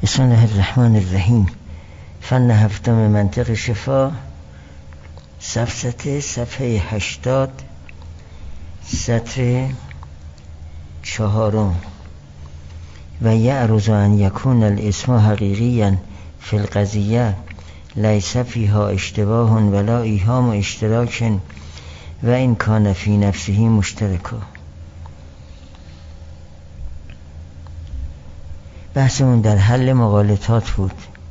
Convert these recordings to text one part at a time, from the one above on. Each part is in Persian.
بسم الله الرحمن الرحیم. فن هفتم منطق شفا، صفحه 80، سطر 4. و یعرض ان یکون الاسم حقیقیا فی القضیه لیس فیها اشتباه ولا ایهام اشتراک و این کان فی نفسه مشترکا. بحثمون در حل مغالطات بود.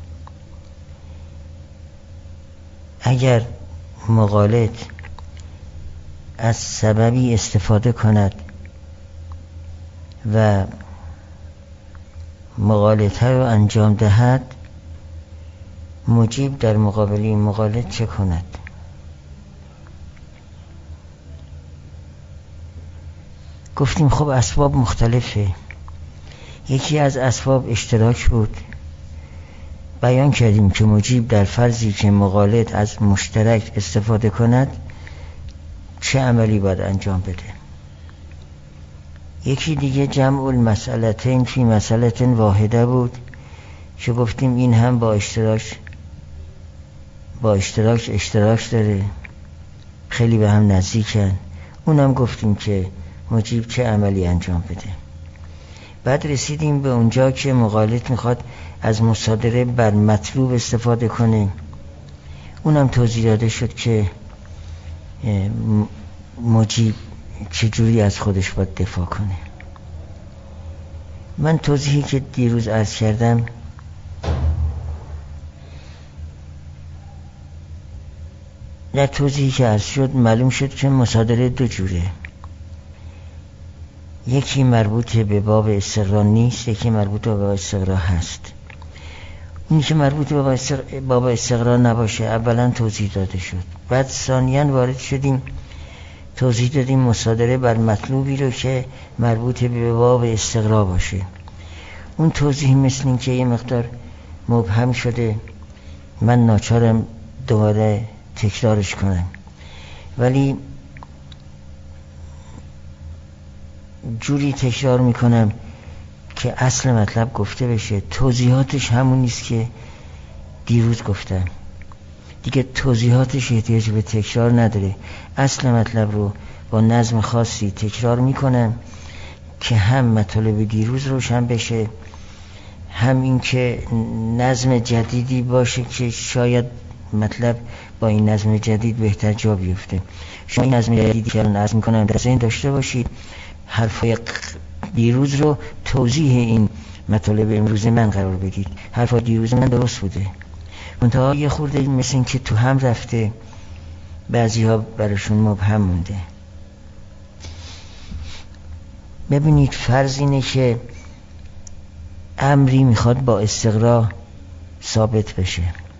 اگر مغالط از سببی استفاده کند و مغالطه رو انجام دهد، مجیب در مقابل این مغالط چه کند؟ گفتیم خب اسباب مختلفه. یکی از اسباب اشتراک بود. بیان کردیم که مجیب در فرضی که مغالط از مشترک استفاده کند چه عملی باید انجام بده. یکی دیگه جمع المسئلتین فی مسئلت واحده بود که گفتیم این هم با اشتراک داره، خیلی به هم نزدیکن. اونم گفتیم که مجیب چه عملی انجام بده. بعد رسیدیم به اونجا که مغالط میخواد از مصادره بر مطلوب استفاده کنه. اونم توضیح داده شد که مجیب چجوری از خودش باید دفاع کنه. من توضیحی که دیروز عرض کردم در توضیحی که عرض شد معلوم شد که مصادره دو جوره. یکی مربوط به باب استقرا نیست، یکی مربوط به باب استقرا هست. اونی که مربوط به باب استقرا نباشه اولا توضیح داده شد. بعد ثانیاً وارد شدیم توضیح دادیم مصادره بر مطلوبی رو که مربوط به باب استقرا باشه. اون توضیح مثل این که یه مقدار مبهم شده، من ناچارم دوباره تکرارش کنم، ولی جوری تکرار میکنم که اصل مطلب گفته بشه. توضیحاتش همون نیست که دیروز گفتم، دیگه توضیحاتش احتیاج به تکرار نداره. اصل مطلب رو با نظم خاصی تکرار میکنم که هم مطالب دیروز روشن بشه، هم این که نظم جدیدی باشه که شاید مطلب با این نظم جدید بهتر جا بیفته. شما این نظم جدیدی که الان عرض میکنم در ذهن داشته باشید. حرفای دیروز رو توضیح این مطالب امروز من قرار بدید. حرفای دیروز من درست بوده، منتها یه خورده مثل این که تو هم رفته، بعضی ها براشون مبهم مونده. ببینید فرض اینه که امری میخواد با استقرا ثابت بشه.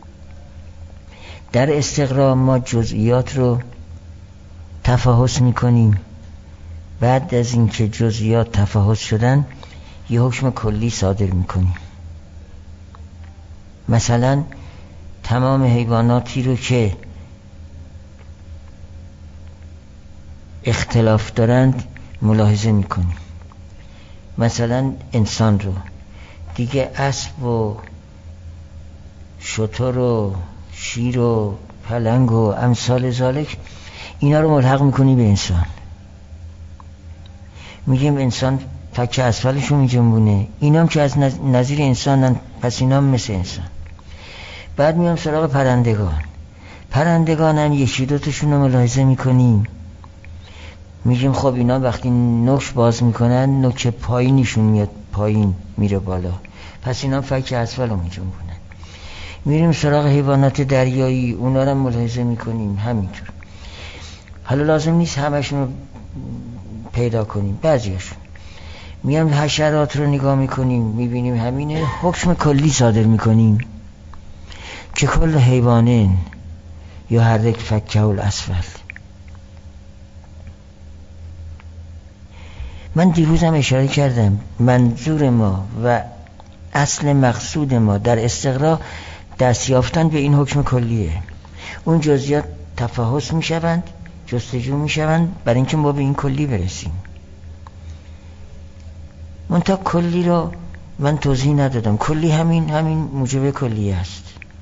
در استقرا ما جزئیات رو تفحص میکنیم. بعد از اینکه جزئیات تفحص شدن یه حکم کلی صادر میکنیم. مثلا تمام حیواناتی رو که اختلاف دارند ملاحظه میکنیم. مثلا انسان رو دیگه، اسب و شتر و شیر و پلنگ و امثال ذالک، اینا رو ملحق میکنی به انسان. میگیم انسان فک اسفلشو میجنبونه، اینا هم که از نظیر انسانن، پس اینا هم مثل انسان. بعد میام سراغ پرندگان هم یکی دوتاشون رو ملاحظه میکنیم. میگیم خب اینا وقتی نوک باز میکنن نوک پایینشون میاد پایین میره بالا، پس اینا فک اسفل رو میجنبونن. میریم سراغ حیوانات دریایی، اونا رو ملاحظه میکنیم همینطور. حالا لازم نیست همشون رو پیدا کنیم، بعضیاشون. میام حشرات رو نگاه میکنیم، میبینیم همینه، حکم کلی صادر میکنیم که کل حیوانین یا هر یک فکه الاسفل. من دیروزم اشاره کردم منظور ما و اصل مقصود ما در استقرا دست یافتن به این حکم کلیه. اون جزئیات تفحص میشوند، جستجو میشوند برای اینکه ما به این کلی برسیم. منتها کلی رو من توضیح ندادم. کلی همین موجب کلی است.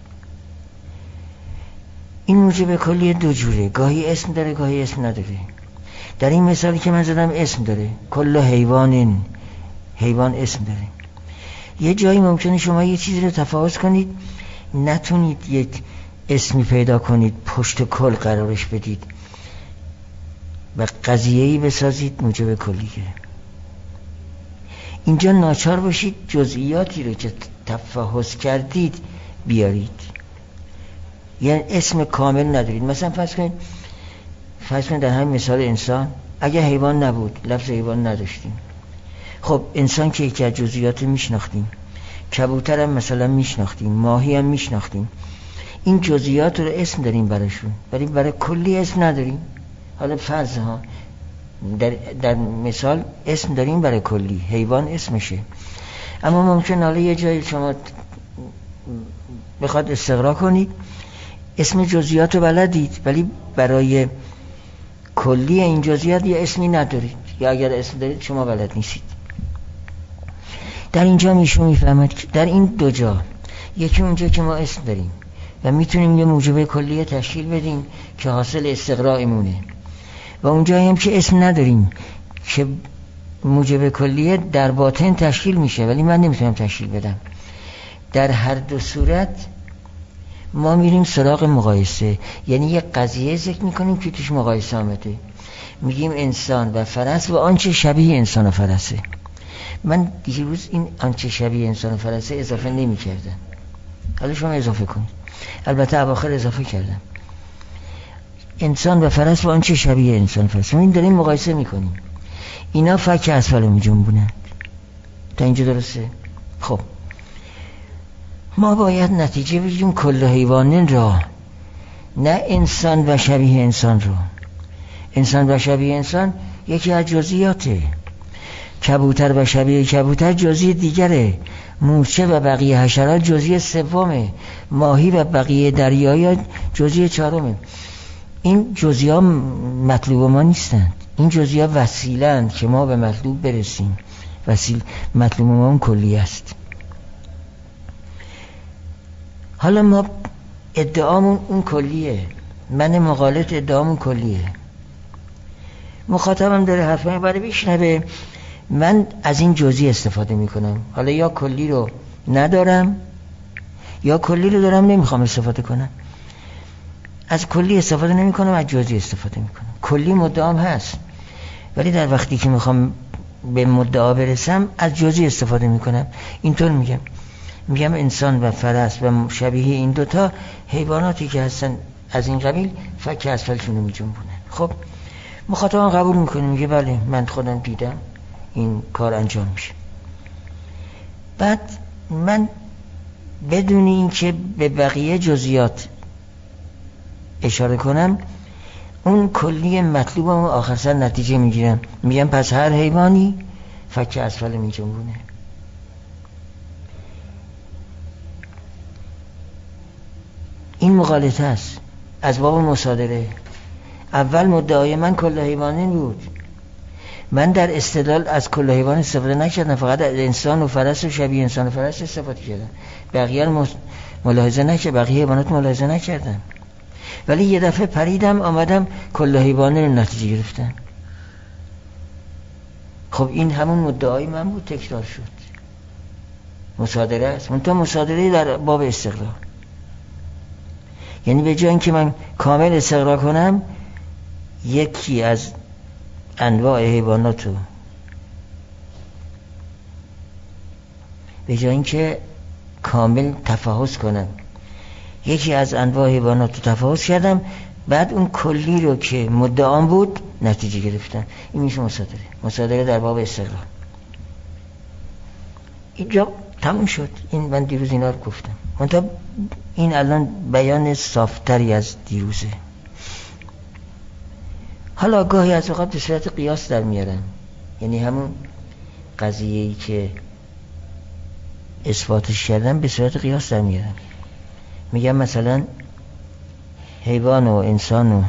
این موجب کلی دو جوره، گاهی اسم داره گاهی اسم نداره. در این مثالی که من زدم اسم داره، کل حیوان اسم داره. یه جایی ممکنه شما یه چیزی رو تفاوت کنید، نتونید یک اسمی پیدا کنید پشت کل قرارش بدید و قضیه‌ای بسازید موجب کلیه. اینجا ناچار باشید جزئیاتی رو که تفحص کردید بیارید. یعنی اسم کامل ندارید. مثلا فرض کنید در همین مثال انسان، اگه حیوان نبود، لفظ حیوان نداشتیم، خب انسان که یکی از جزئیات میشناختیم، کبوتر هم مثلا میشناختیم، ماهی هم میشناختیم، این جزئیات رو اسم داریم براشون، ولی برای کلی اسم نداریم. حالا فرض ها در مثال اسم داریم برای کلی، حیوان اسمشه، اما ممکن حالا یه جایی شما بخواد استقرا کنید، اسم جزئیات رو بلدید ولی برای کلی این جزئیات یه اسمی ندارید، یا اگر اسم دارید شما بلد نیستید. در اینجا میشون میفهمد که در این دو جا، یکی اونجا که ما اسم داریم و میتونیم یه موجب کلیه تشکیل بدیم که حاصل استقرایمونه، و اونجایی هم که اسم نداریم که موجب کلیه در باطن تشکیل میشه ولی من نمیتونم تشکیل بدم. در هر دو صورت ما میریم سراغ مقایسه، یعنی یه قضیه ذکر میکنیم که توش مقایسه آمده، میگیم انسان و فرس و آنچه شبیه انسان و فرسه. من دیروز این آنچه شبیه انسان و فرسه اضافه نمی کردم، حالا شما اضافه کنید، البته اواخر اضافه کردم. انسان و فرس و آنچه شبیه انسان و فرسه، این داریم مقایسه میکنیم. اینا فک اسفل می جنبونن. تا اینجا درسته؟ خب ما باید نتیجه بگیریم کل حیوانین را، نه انسان و شبیه انسان را. انسان و شبیه انسان یکی از جزئیاته، کبوتر و شبیه کبوتر جزئی دیگره، مورچه و بقیه حشرات جزئی سومه، ماهی و بقیه دریایی جزئی چهارمه. این جزئیات مطلوب ما نیستند، این جزئیات وسیله‌اند که ما به مطلوب برسیم. مطلوب ما اون کلی است. حالا ما ادعامون اون کلیه، من مقالط ادعامون کلیه، مخاطبم داره حرفای برای بشنوه، من از این جزئی استفاده میکنم. حالا یا کلی رو ندارم یا کلی رو دارم نمیخوام استفاده کنم. از کلی استفاده نمیکنم، از جزئی استفاده میکنم. کلی مدعام هست ولی در وقتی که میخوام به مدعا برسم از جزئی استفاده میکنم. اینطور میگم انسان و فرس و شبیه این دوتا حیواناتی که هستن از این قبیل فک اسفلشون رو میجنبونن. خب مخاطبم قبول میکنه، میگه بله من خودم دیدم این کار انجام میشه. بعد من بدون این که به بقیه جزئیات اشاره کنم اون کلی مطلوبم آخر سر نتیجه میگیرم، میگم پس هر حیوانی فک اسفل میجنبونه. این مغالطه است از باب مصادره. اول مدعای من کل حیوانین بود، من در استدلال از کل حیوان استفاده نکردم، فقط از انسان و فرس و شبیه انسان و فرس استفاده کردم، بقیه ملاحظه نکردم، بقیه حیوانات ملاحظه نکردم. ولی یه دفعه پریدم آمدم کل حیوانین نتیجه گرفتم. خب این همون مدعای من بود، تکرار شد. مصادره است، منتها مصادره در باب استقرار، یعنی به جای اینکه من کامل استقرار کنم یکی از انواع حیوانات رو، به جای اینکه کامل تفحص کنم یکی از انواع حیوانات رو تفحص کردم، بعد اون کلی رو که مدعام بود نتیجه گرفتم. این میشه مصادره در باب استقرار. اینجا تموم شد. این من دیروز اینا رو گفتم، منتها این الان بیان صافتری از دیروزه. حالا گاهی از اوقات به صورت قیاس در میارم، یعنی همون قضیه‌ای که اثباتش کردم به صورت قیاس در میارم. میگم مثلا حیوان و انسان و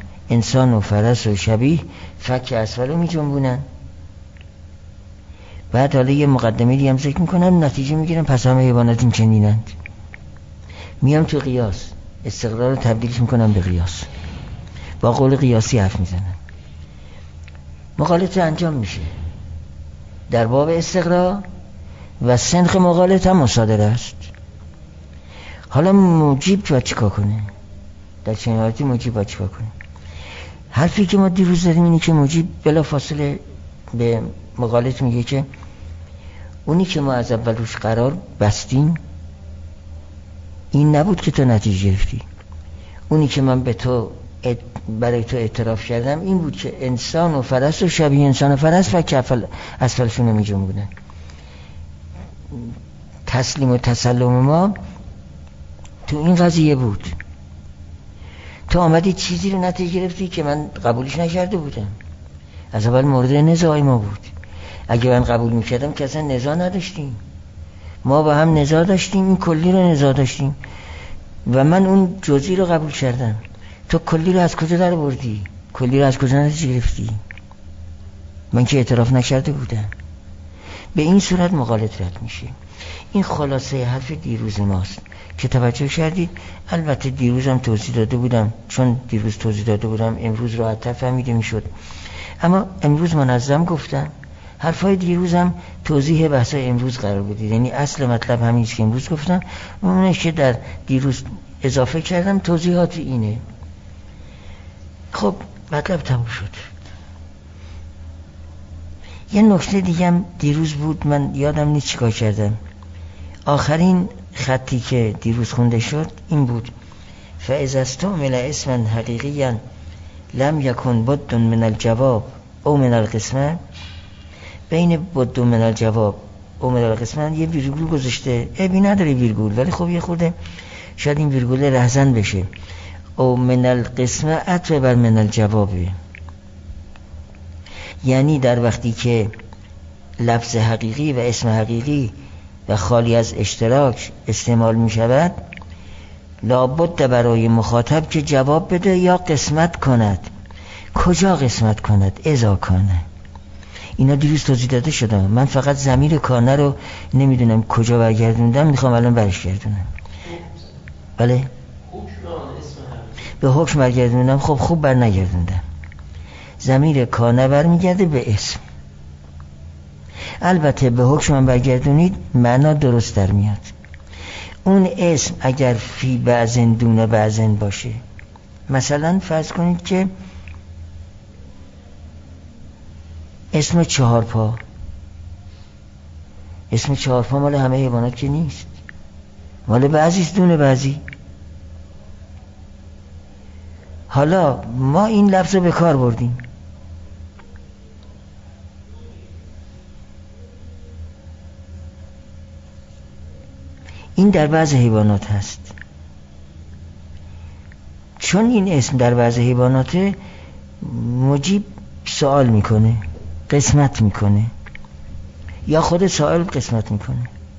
انسان و فرس و شبیه فک اسفل رو میجنبونن، بعد حالا یه مقدمه دیگه هم ذکر میکنم، نتیجه میگیرم پس همه حیوانات این چنینند. میام تو قیاس، استقرار رو تبدیلش میکنم به قیاس، با قول قیاسی حرف میزنم. مغالطه انجام میشه در باب استقرار و سنخ مغالطه هم مصادره است. حالا مجیب باید چیکار کنه؟ در چنین حالتی مجیب باید چیکار کنه؟ حرفی که ما دیروز زدیم اینه که مجیب بلا فاصله به مغالط میگه که اونی که ما از اول روش قرار بستیم این نبود که تو نتیجه گرفتی. اونی که من به تو برای تو اعتراف کردم این بود که انسان و فرس و شبیه انسان و فرس و کفل اسفلشون نمیجون بودن. تسلیم و تسلم ما تو این قضیه بود. تو آمدی چیزی رو نتیجه گرفتی که من قبولش نکرده بودم. از اول مورد نزاع ما بود. اگه من قبول میکردم که اصلا نزاع نداشتیم، ما با هم نزاع داشتیم، این کلی رو نزاع داشتیم و من اون جزئی رو قبول کردم. تو کلی رو از کجا در بردی؟ کلی رو از کجا نتیجه گرفتی؟ من که اعتراف نکرده بودم. به این صورت مغالط رد میشه. این خلاصه حرف دیروز ماست که توجه کردید. البته دیروزم توضیح داده بودم، چون دیروز توضیح داده بودم امروز راحت‌تر فهمیده میشد، اما امروز منظم گفتم. حرفای دیروزم توضیح بحثای امروز قرار بدید، یعنی اصل مطلب همین است که امروز گفتم، اونه که در دیروز اضافه کردم توضیحات اینه. خب مطلب تموم شد. یه نکته دیگه هم دیروز بود، من یادم نیست چیکار کردم. آخرین خطی که دیروز خونده شد این بود: فاذا استعمل اسما حقیقیا لم یکن بد من الجواب او من القسمه. بین بد من الجواب او من القسمه یه ویرگول گذاشته، عیبی نداره ویرگول، ولی خب یه خورده شاید این ویرگول رهزن بشه. او من القسمه عطف بر من الجوابه، یعنی در وقتی که لفظ حقیقی و اسم حقیقی و خالی از اشتراک استعمال می شود، لابد برای مخاطب که جواب بده یا قسمت کند. کجا قسمت کند؟ اذا کانه. اینا دیروز توضیح داده شده. من فقط ضمیر کانه رو نمیدونم کجا برگردوندم، میخوام الان برش گردونم. بله؟ به حکم برگردوندم. خب خوب بر نگردوندم. ضمیر کانه برمیگرده به اسم. البته به حکم برگردونید معنا درست در میاد. اون اسم اگر فی بعضن دون بعضن باشه، مثلا فرض کنید که اسم چهارپا، اسم چهارپا مال همه حیوانات که نیست، مال بعضیست دون بعضی. حالا ما این لفظ رو به کار بردیم، این در بعض حیوانات هست. چون این اسم در بعض حیوانات، مجیب سوال میکنه، قسمت میکنه، یا خود سائل قسمت میکنه،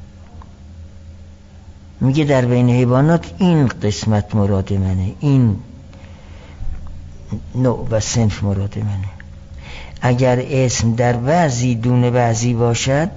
میگه در بین حیوانات این قسمت مراد منه، این نوع و صنف مراد منه. اگر اسم در بعضی دون بعضی باشد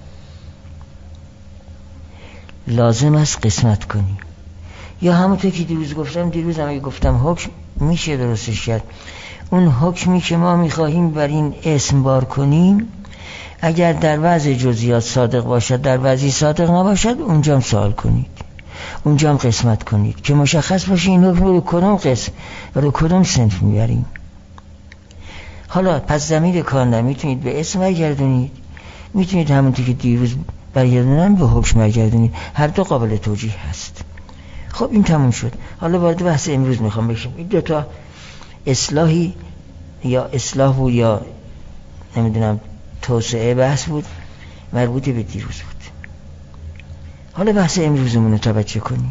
لازم است قسمت کنی. یا همونطور که دیروز هم گفتم حکم میشه درستش کرد. اون حکمی که ما میخواهیم بر این اسم بار کنیم، اگر در بعض جزئیات صادق باشد در بعضی صادق نباشد، اونجا هم سوال کنید، اونجا هم قسمت کنید که مشخص باشه این حکم رو کدوم قسم و رو کدوم صنف میبریم. حالا پس ضمیر کار میتونید به اسم برگردونید، میتونید همونطور که دیروز برگردونن به حکم برگردونید، هر دو قابل توجیه هست. خب این تموم شد. حالا وارد بحث امروز میخوام بشیم. این دوتا اصلاحی یا اصلاح بود یا نمیدونم توسعه بحث بود، مربوط به دیروز بود. حالا بحث امروزمون رو توجه کنید.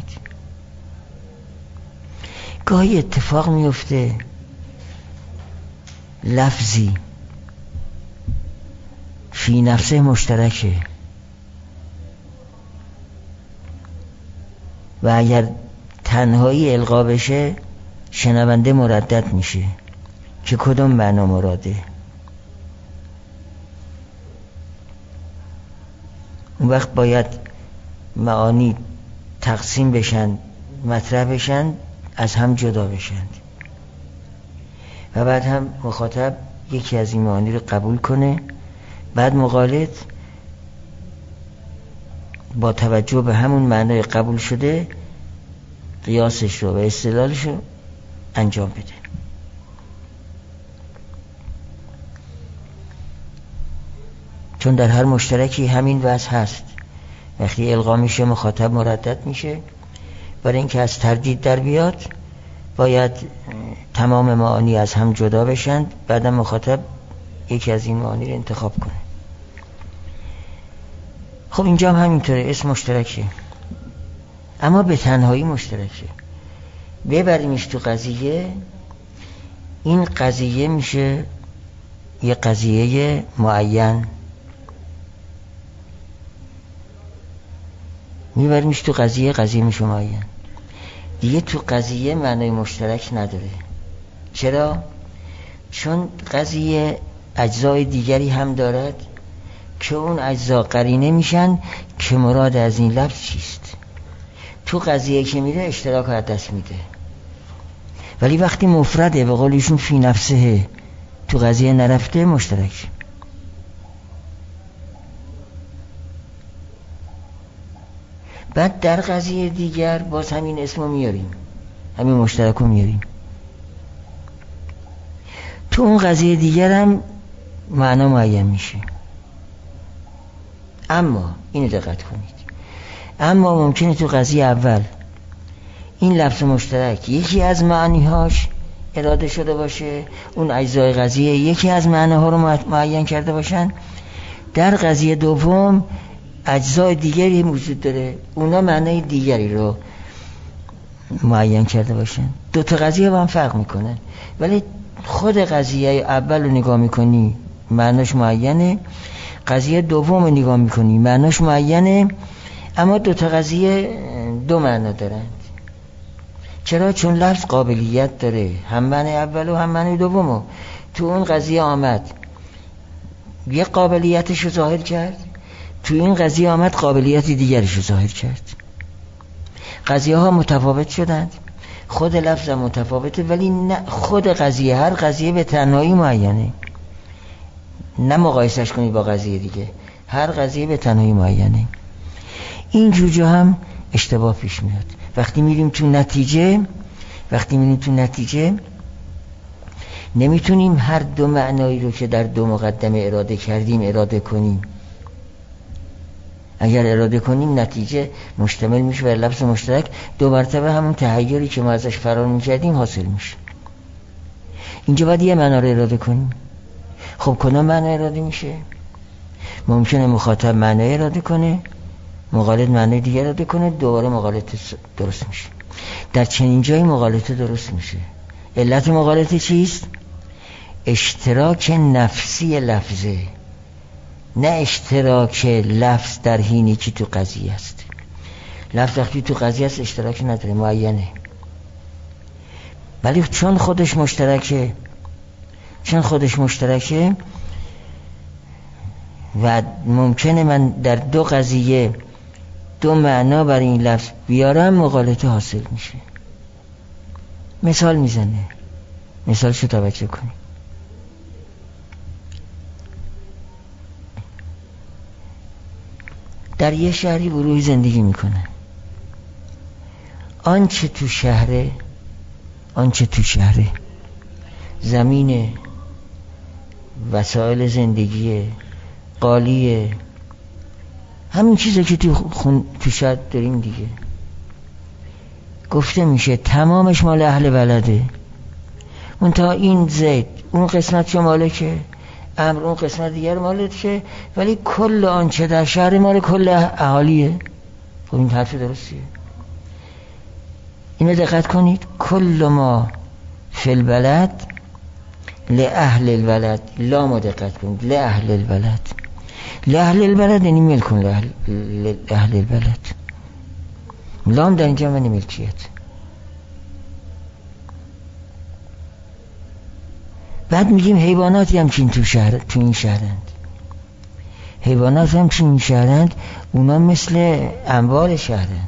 گاهی اتفاق میفته لفظی فی نفسه مشترکه و اگر تنهایی القا بشه شنونده مردد میشه که کدوم معنا مراده. اون وقت باید معانی تقسیم بشن، مطرح بشن، از هم جدا بشن و بعد هم مخاطب یکی از این معانی رو قبول کنه، بعد مقالد با توجه به همون معنای قبول شده قیاسش رو و استدلالش رو انجام بده. چون در هر مشترکی همین وضع هست. وقتی القا میشه مخاطب مردد میشه، برای اینکه از تردید در بیاد باید تمام معانی از هم جدا بشن، بعدم مخاطب یکی از این معانی رو انتخاب کنه. خب اینجا هم همینطوره، اسم مشترکه اما به تنهایی مشترکه. ببریمش تو قضیه، این قضیه میشه یه قضیه معین، میبریمش تو قضیه میشه معین. دیگه تو قضیه معنای مشترک نداره. چرا؟ چون قضیه اجزای دیگری هم دارد که اون اجزا قرینه میشن که مراد از این لفظ چیست. تو قضیه که میره اشتراک از دست میده، ولی وقتی مفرده به قول ایشون فی نفسه تو قضیه نرفته مشترک. بعد در قضیه دیگر باز همین اسمو میاریم، همین مشترک رو میاریم. تو اون قضیه دیگر هم معنا معین میشه. اما اینو دقت کنید، اما ممکنه تو قضیه اول این لفظ مشترک یکی از معنیهاش اراده شده باشه، اون اجزای قضیه یکی از معناها رو معین کرده باشن، در قضیه دوم اجزای دیگری وجود داره اونا معنای دیگری رو معین کرده باشن. دو تا قضیه با هم فرق میکنن، ولی خود قضیه اول رو نگاه میکنی معناش معینه، قضیه دوم رو نگاه میکنی معناش معینه، اما دو تا قضیه دو معنا دارند. چرا؟ چون لفظ قابلیت داره، هم معنی اول و هم معنی دومو. تو اون قضیه آمد یه قابلیتش رو ظاهر کرد، تو این قضیه آمد قابلیت دیگرش رو ظاهر کرد. قضیه ها متفاوت شدند، خود لفظ هم متفاوته، ولی نه خود قضیه، هر قضیه به تنهایی معینه، نه مقایسش کنید با قضیه دیگه، هر قضیه به تنهایی معینه. این جوجه هم اشتباه پیش میاد. وقتی میریم تو نتیجه نمیتونیم هر دو معنایی رو که در دو مقدمه اراده کردیم اراده کنیم. اگر اراده کنیم نتیجه مشتمل میشه بر لفظ مشترک، دو مرتبه همون تحیری که ما ازش فرار میکردیم حاصل میشه. اینجا باید یه معنا رو اراده کنیم. خب کدام معنا اراده میشه؟ ممکنه مخاطب معنا اراده کنه، مقالد معنی دیگر اراده کنه، دوباره مقالطه درست میشه. در چنین جایی مقالطه درست میشه. علت مقالطه چیست؟ اشتراک نفسی لفظه، نه اشتراک لفظ در حینی که تو قضیه است. لفظ وقتی تو قضیه است اشتراک نداره، معینه، ولی چون خودش مشترکه و ممکنه من در دو قضیه دو معنا برای این لفظ بیارم، مقالطه حاصل میشه. مثال میزنه، مثالشو توجه کنید. در یه شهری گروهی زندگی میکنه. آنچه تو شهره زمین، وسایل زندگی، قالیه، همین چیزی که تو شهر داریم دیگه، گفته میشه تمامش مال اهل بلده. منتها این زید اون قسمت مالکه، امر اون قسمت دیگر مالکه، ولی کل آنچه در شهر مال کل اهالیه. خب این حرف درستیه؟ اینو دقت کنید. کل ما فی البلد لأهل البلد، لامو دقت کنید، لأهل البلد. لأهل البلد یعنی ملکون لأهل البلد. لام در اینجا معنی ملکیت. بعد میگیم حیواناتی هم که تو این شهرند. حیوانات هم چی میشهرند؟ اونا مثل انبار شهرند،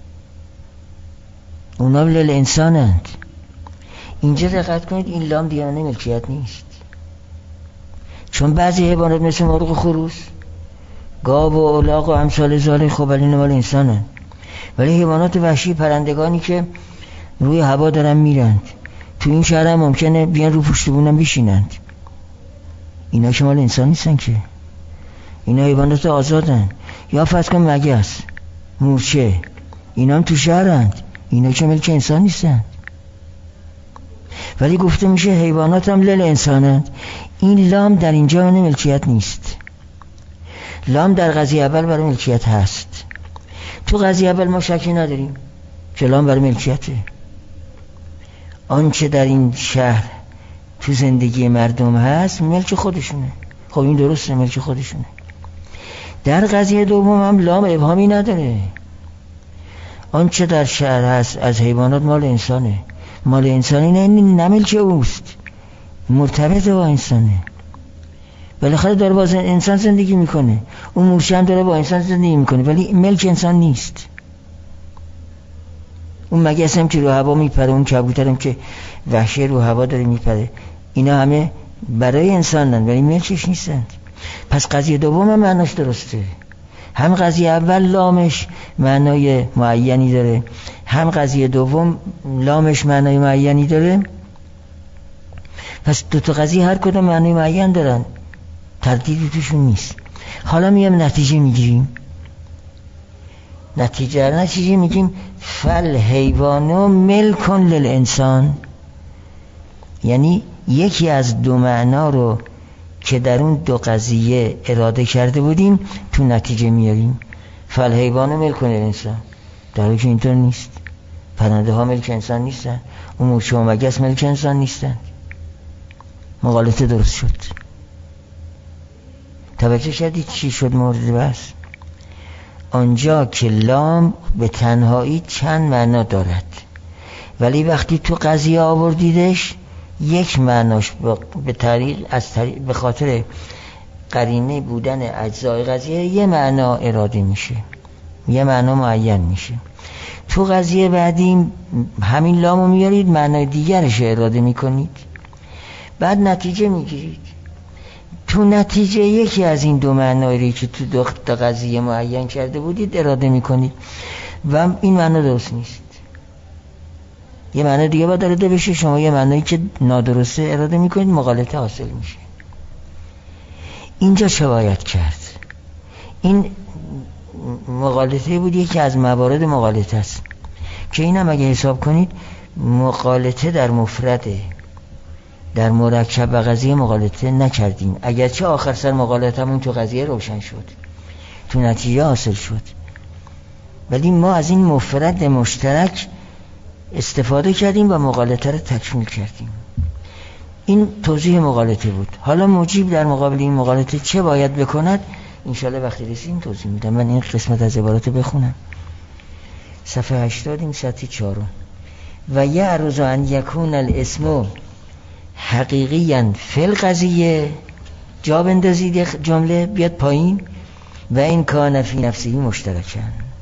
اونا مثل انسانند. اینجا دقت کنید، این لام دیانه ملکیت نیست، چون بعضی حیوانات مثل مرغ و خروس، گاو و الاغ و امثال ذالک خب ولی اینا مال انسانند. ولی حیوانات وحشی، پرندگانی که روی هوا دارن میرند، تو این شهر هم ممکنه بیان رو پشت بونم بشینند، اینا که مال انسان نیستن که، اینا حیوانات آزادن. یا فرض کن مگس، مورچه، اینا هم تو شهرند، اینا که ملک انسان نیستن. ولی گفته میشه حیوانات هم لل انسانند. این لام در اینجا من ملکیت نیست. لام در قضیه اول برای ملکیت هست. تو قضیه اول ما شکی نداریم که لام برای ملکیته. آنچه در این شهر تو زندگی مردم هست ملک خودشونه. خب این درسته، ملک خودشونه. در قضیه دوم هم لام ابهامی نداره. آنچه در شهر هست از حیوانات مال انسانه. مال انسانی نه ملک اوست، مرتبط با انسانه. بالاخره داره با انسان زندگی میکنه، اون مورچه هم داره با انسان زندگی میکنه، ولی ملک انسان نیست. اون مگس هم که رو هوا میپره، اون کبوتر هم که وحشی رو هوا داره میپره، اینا همه برای انسانن ولی ملکش نیستند. پس قضیه دوم هم معناش درسته. هم قضیه اول لامش معنای معینی داره، هم قضیه دوم لامش معنای معینی داره. پس دو تا قضیه هر کدوم معنای معین دارن، تردیدی توشون نیست. حالا میام نتیجه میگیریم. نتیجه میگیم فل حیوانو ملکن للانسان، یعنی یکی از دو معنا رو که در اون دو قضیه اراده کرده بودیم تو نتیجه میاریم. فل حیوانو ملکن للانسان، در حالی که اینطور نیست. پرنده ها ملک انسان نیستن، اون مورچه و مگس ملک انسان نیستن. مغالطه درست شد. توجه شدید چی شد مورد بحث؟ آنجا که لام به تنهایی چند معنا دارد، ولی وقتی تو قضیه آوردیدش یک معناش به خاطر قرینه بودن اجزای قضیه یه معنا اراده میشه، یه معنا معین میشه. تو قضیه بعدی همین لامو میارید، معنای دیگرش اراده میکنید، بعد نتیجه میگیرید. تو نتیجه یکی از این دو معنایی که تو دو قضیه معین کرده بودید اراده میکنید و این معنا درست نیست. یه معنی دیگه باید اراده بشه، شما یه معنایی که نادرسته اراده میکنید، مغالطه حاصل میشه. اینجا چه باید کرد؟ این مغالطه بود، یکی از موارد مغالطه است که اینم اگه حساب کنید مغالطه در مفرده، در مرکب و قضیه مغالطه نکردیم، اگرچه آخر سر مغالطه‌مون تو قضیه روشن شد، تو نتیجه حاصل شد، ولی ما از این مفرد مشترک استفاده کردیم و مغالطه رو تکمیل کردیم. این توضیح مغالطه بود. حالا مجیب در مقابل این مغالطه چه باید بکند؟ انشالله وقتی رسیم توضیح میدم. من این قسمت از عبارات بخونم. صفحه 80 این سطح 4. و یعرض ان یکون الاسم حقیقیاً فی القضیه، جا بندازید جمله بیاد پایین، و این کان فی نفسه مشترکاً.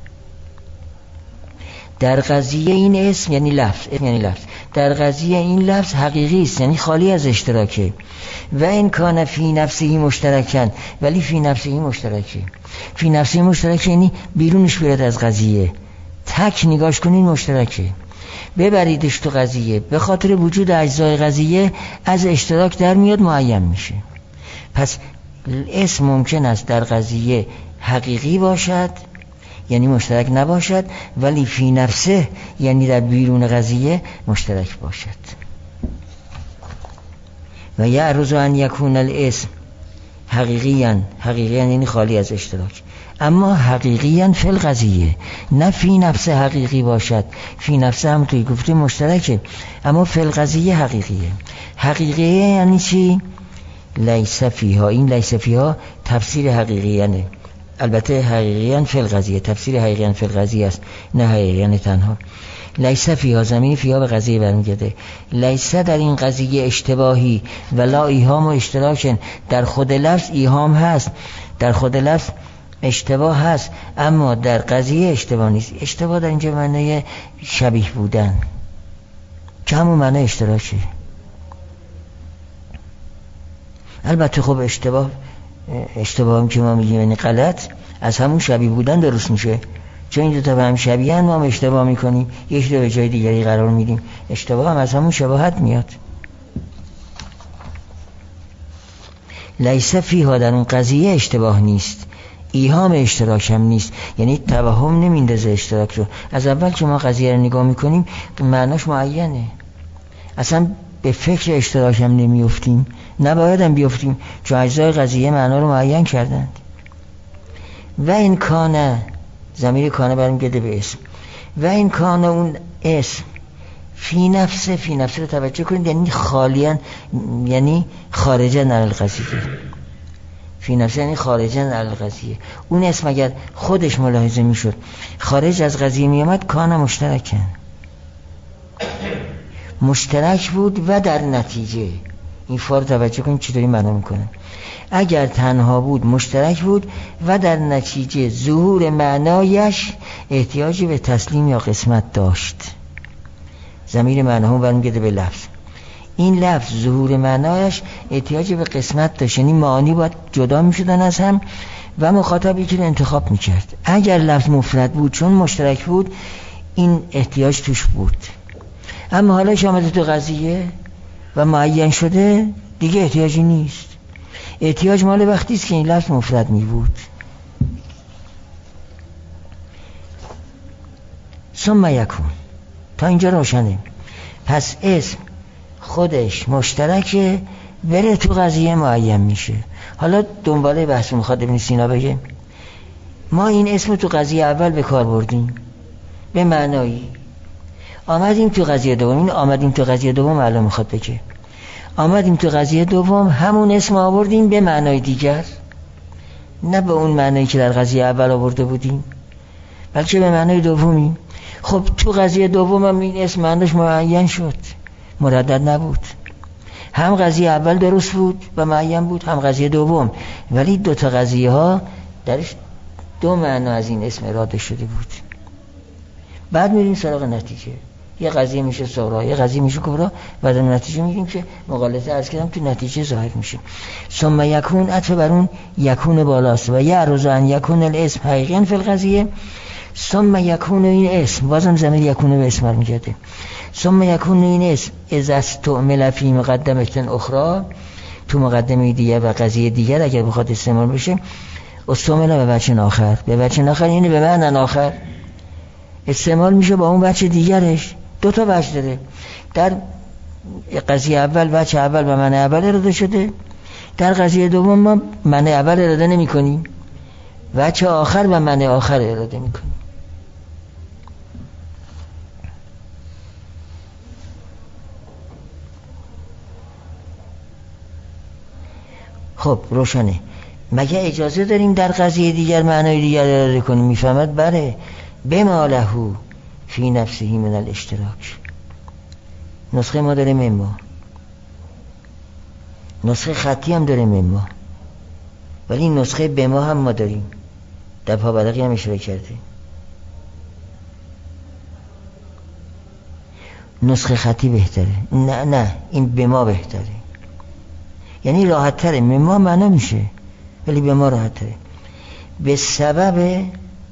در قضیه این اسم یعنی لفظ، در قضیه این لفظ حقیقی است، یعنی خالی از اشتراکه. و این کان فی نفسه مشترکاً، ولی فی نفسه مشترکه. فی نفسه مشترکه یعنی بیرونش بیاد از قضیه، تک نگاش کنین مشترکه، ببریدش تو قضیه، به خاطر وجود اجزای قضیه از اشتراک در میاد، معین میشه. پس اسم ممکن است در قضیه حقیقی باشد یعنی مشترک نباشد، ولی فی نفسه یعنی در بیرون قضیه مشترک باشد. و یعرض ان یکون الاسم حقیقیاً یعنی خالی از اشتراک، اما حقیقیاً فی القضیه، نه فی نفسه حقیقی باشد. فی نفسه هم توی گفته مشترکه، اما فی القضیه حقیقیه. حقیقیه یعنی چی؟ لیس فیها. این لیس فیها تفسیر حقیقیانه. البته حقیقیاً فی القضیه، تفسیر حقیقیاً فی القضیه است، نه حقیقیاً تنها. لیس فیها، زمین فیها به قضیه برمیگرده. لیس در این قضیه اشتباهی ولا ایهام و اشتراک، در خود لفظ ایهام هست، در خود لفظ اشتباه هست، اما در قضیه اشتباه نیست. اشتباه در اینجا معنی شبیه بودن که همون معنی اشتراکه. البته خب اشتباه هم که ما میگیم یعنی غلط، از همون شبیه بودن درست میشه، چون این دو تا به هم شبیه هن، ما هم اشتباه میکنیم، یک رو به جای دیگری قرار میدیم، اشتباه هم از همون شباهت میاد. لیس فیها، در اون قضیه اشتباه نیست، ایهام اشتراک هم نیست، یعنی توهم نمیندازه اشتراک رو. از اول که ما قضیه رو نگاه میکنیم معناش معینه، اصلا به فکر اشتراک هم نمیافتیم، نباید هم بیافتیم، چون اجزای قضیه معنا رو معین کردند. و این کانه، ضمیر کانه برمیگرده به اسم، و این کانه اون اسم فی نفسه رو توجه کنید، یعنی خالیاً، یعنی خارجاً عن القضیه. فی نفسه یعنی خارجاً عن القضیه. اون اسم اگر خودش ملاحظه میشد خارج از قضیه میامد، کانه مشترک بود و در نتیجه، این فار توجه کنید چطوری معنا میکنه. اگر تنها بود مشترک بود و در نتیجه ظهور معنایش احتیاجی به تسلیم یا قسمت داشت. ضمیر معناهو برمیگرده به لفظ. این لفظ ظهور معنایش احتیاجی به قسمت داشت، یعنی معانی باید جدا میشدن از هم و مخاطب یکی رو انتخاب میکرد. اگر لفظ مفرد بود چون مشترک بود این احتیاج توش بود، اما حالا آمده تو قضیه و معین شده دیگه احتیاجی نیست. احتیاج مال وقتی است که این لفظ مفرد می بود. ثم یکون، تا اینجا روشنه. پس اسم خودش مشترکه، بره تو قضیه معین میشه. حالا دنباله بحث میخواد ابن سینا بگه ما این اسم تو قضیه اول به کار بردیم به معنایی، آمدیم تو قضیه دوم، این آمدیم تو قضیه دوم الان میخواد بگه آمدیم تو قضیه دوم همون اسم آوردیم به معنای دیگر، نه به اون معنایی که در قضیه اول آورده بودیم، بلکه به معنای دومی. خب تو قضیه دوم هم این اسم معناش معین شد، مردد نبود. هم قضیه اول درست بود و معین بود، هم قضیه دوم، ولی دو تا قضیه ها درش دو معنا از این اسم اراده شده بود. بعد میریم سراغ نتیجه، یه قضیه میشه صغرا، یه قضیه میشه کبرا، و در نتیجه میگیم که مغالطه عرض کردم تو نتیجه ظاهر میشه. ثم یکون، عطف بر اون یکون بالاست و یعرض ان یکون الاسم حقیقاً فی القضیه. ثم یکون این اسم، بازم ضمیر یکون به اسم میگرده. ثم یکون این اسم اذا استعمل فی مقدمه اخرى، تو مقدمه دیگر و قضیه دیگر اگر بخواد استعمال بشه، استعمل به وجه آخر، به وجه آخر یعنی به معنی آخر استعمال میشه با اون وجه دیگرش. دو تا وجه داره، در قضیه اول وجه اول و معنی اول اراده شده، در قضیه دوم ما معنی اول اراده نمی کنیم، وجه آخر و معنی آخر اراده می کنیم. خب روشنه. مگه اجازه داریم در قضیه دیگر معنی دیگر اراده کنیم؟ میفهمد بله. بما له فی نفسه من الاشتراک. نسخه ما داره مما، نسخه خطی هم داره مما، ولی نسخه بما هم ما داریم، در پابرقی هم اشاره کرده. نسخه خطی بهتره، نه این بما بهتره، یعنی راحت تره. مما معنا میشه ولی بما راحت تره. به سبب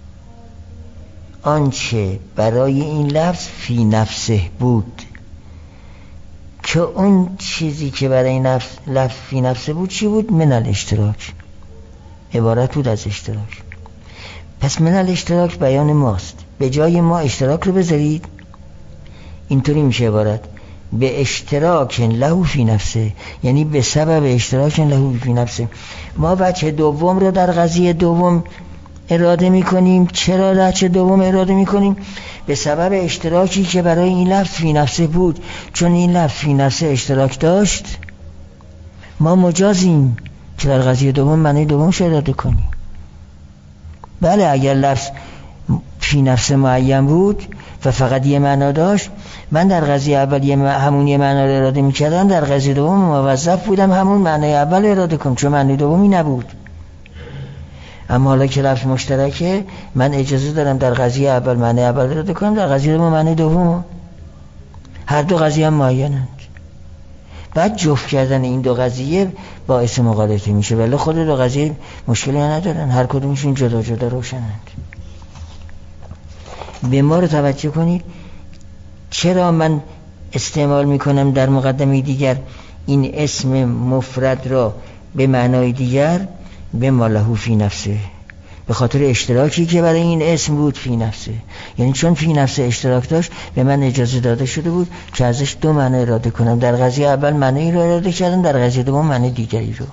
آنچه برای این لفظ فی نفسه بود، که اون چیزی که برای این لفظ فی نفسه بود چی بود؟ من الاشتراک، عبارت بود از اشتراک. پس من الاشتراک بیان ماست، به جای ما اشتراک رو بذارید، اینطوری میشه عبارت به اشتراک له فی نفسه، یعنی به سبب اشتراک له فی نفسه. ما وجه دوم رو در قضیه دوم اراده میکنیم. چرا وجه دوم اراده میکنیم؟ به سبب اشتراکی که برای این لفظ فی نفسه بود. چون این لفظ فی نفسه اشتراک داشت، ما مجازیم که در قضیه دوم معنی دومش اراده کنیم. بله اگر لفظ فی نفس معین بود و فقط یه معنا داشت، من در قضیه اول همون یه معنا رو اراده میکردم، در قضیه دوم موظف بودم همون معنای اول اراده کنم چون معنی دومی نبود. اما حالا که لفظ مشترکه، من اجازه دارم در قضیه اول معنی اول اراده کنم، در قضیه دوم معنی دوم. هر دو قضیه هم معینند. بعد جفت کردن این دو قضیه باعث مغالطه میشه، ولی خود دو قضیه مشکلی ندارن، هر کدومشون جدا جدا روشنند. به ما رو توجه کنید، چرا من استعمال میکنم در مقدمه دیگر این اسم مفرد را به معنای دیگر به ما له فی نفسه؟ به خاطر اشتراکی که برای این اسم بود فی نفسه. یعنی چون فی نفسه اشتراک داشت، به من اجازه داده شده بود که ازش دو معنی اراده کنم. در قضیه اول معنی رو اراده کردم، در قضیه دوم معنی دیگری رو.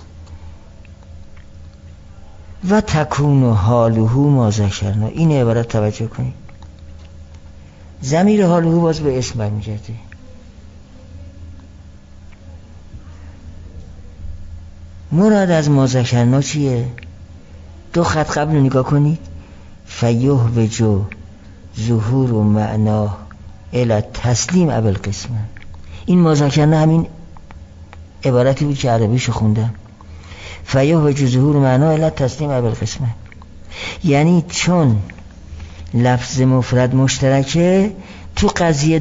و تکون حاله ما ذکرنا، این عبارت توجه کنید. ضمیر حاله باز به اسم برمیگرده. مراد از ما ذکرنا چیه؟ دو خط قبل رو نگاه کنید. فیحوج ظهور و معنا الی تسلیم ابل قسمه. این ما ذکرنا همین عبارتی بود که عربیشو خوندم. فیحوج ظهور و معنا الی تسلیم ابل قسمه، یعنی چون لفظ مفرد مشترکه، تو قضیه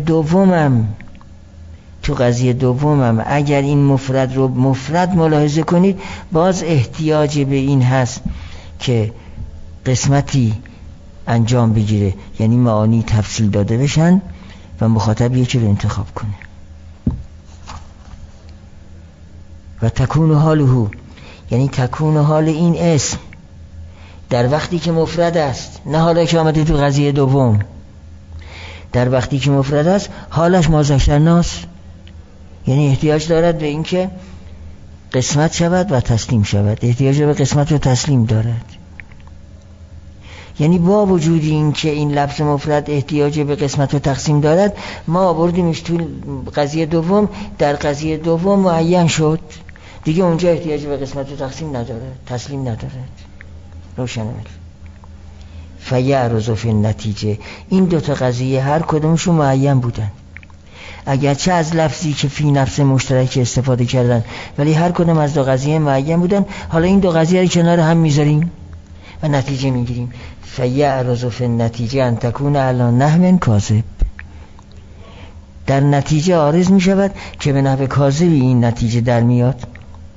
دومم اگر این مفرد رو مفرد ملاحظه کنید، باز احتیاج به این هست که قسمتی انجام بگیره، یعنی معانی تفصیل داده بشن و مخاطب یکی رو انتخاب کنه. و تکون حاله، یعنی تکون حال این اسم در وقتی که مفرد است، نه حالا که آمده تو قضیه دوم. در وقتی که مفرد است حالش ما ذکرناست، یعنی احتیاج دارد به این که قسمت شود و تسلیم شود، احتیاج به قسمت و تسلیم دارد. یعنی با وجود این که این لفظ مفرد احتیاج به قسمت و تقسیم دارد، ما آوردیمش تو قضیه دوم، در قضیه دوم معین شد دیگه، اونجا احتیاج به قسمت و تقسیم ندارد، تسلیم ندارد. روشنه. فیعرض فی النتیجه، این دوتا قضیه هر کدومشون معین بودن، اگرچه از لفظی که فی نفس مشترک استفاده کردن، ولی هر کدوم از دو قضیه معین بودن. حالا این دو قضیه رو کنار هم میذاریم و نتیجه میگیریم. فیعرض فی النتیجه ان تکون علی نحو کاذب، در نتیجه عارض میشود که به نحو کاذبی این نتیجه در میاد.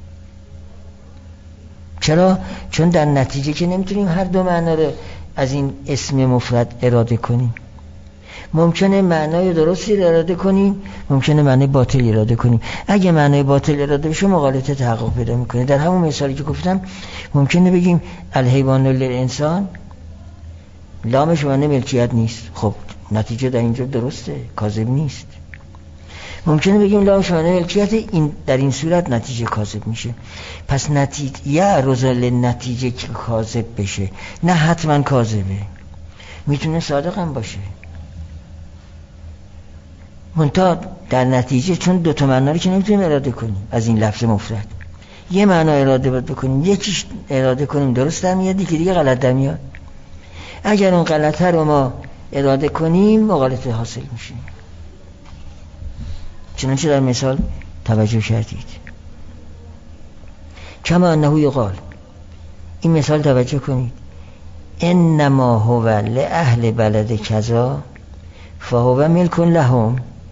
چرا؟ چون در نتیجه که نمیتونیم هر دو معنا رو از این اسم مفرد اراده کنیم. ممکنه معنای درستی اراده کنیم، ممکنه معنای باطل اراده کنیم. اگه معنای باطل اراده بشه مغالطه تحقق پیدا میکنه. در همون مثالی که گفتم ممکنه بگیم الحیوان للانسان، لامش معنی ملکیت نیست، خب نتیجه در اینجا درسته، کاذب نیست. ممکنه بگیم لامش معنی ملکیت، این در این صورت نتیجه کاذب میشه. پس نتیجه یعرض للنتیجه که کاذب بشه، نه حتما کاذبه، میتونه صادق هم باشه. منتها در نتیجه چون دو تا معنا رو که نمیتونیم اراده کنیم از این لفظ مفرد، یه معنا اراده بکنیم، یکیش اراده کنیم درست در میاد، دیگه غلط در میاد. اگر اون غلطه رو ما اراده کنیم مغالطه حاصل میشه. چنانچه در مثال توجه کردید. کما انه یقال، این مثال توجه کنید. انما هو لأهل بلد کذا فهو ملک لهم.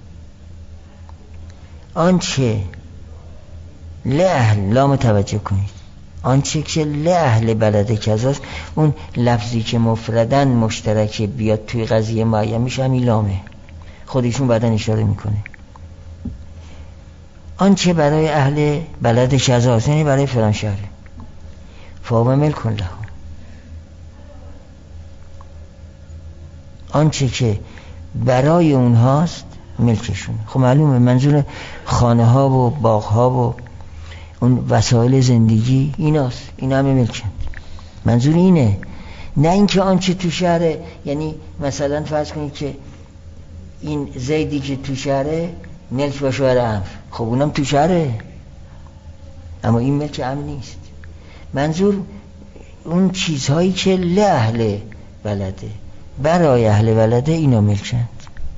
آنچه لأهل، لام توجه کنید، آنچه که لأهل بلد کذاست، اون لفظی که مفردن مشترکه بیاد توی قضیه معین میشه، همین لامه، خودشون بعدن اشاره میکنه. آنچه برای اهل بلد کذاست، یعنی برای فلان شهر، فهو ملک لهم. آنچه که برای اونهاست ملکشون. خب معلومه منظور خانه ها و باغ ها و اون وسایل زندگی ایناست، این همه ملکن. منظور اینه، نه اینکه آنچه تو شهره، یعنی مثلا فرض کنید که این زیدی که تو شهره ملک باشه برای عمرو، خب اونم تو شهره اما این ملک عمرو نیست. منظور اون چیزهایی که لأهل بلده، برای اهل بلده، اینا ملکند،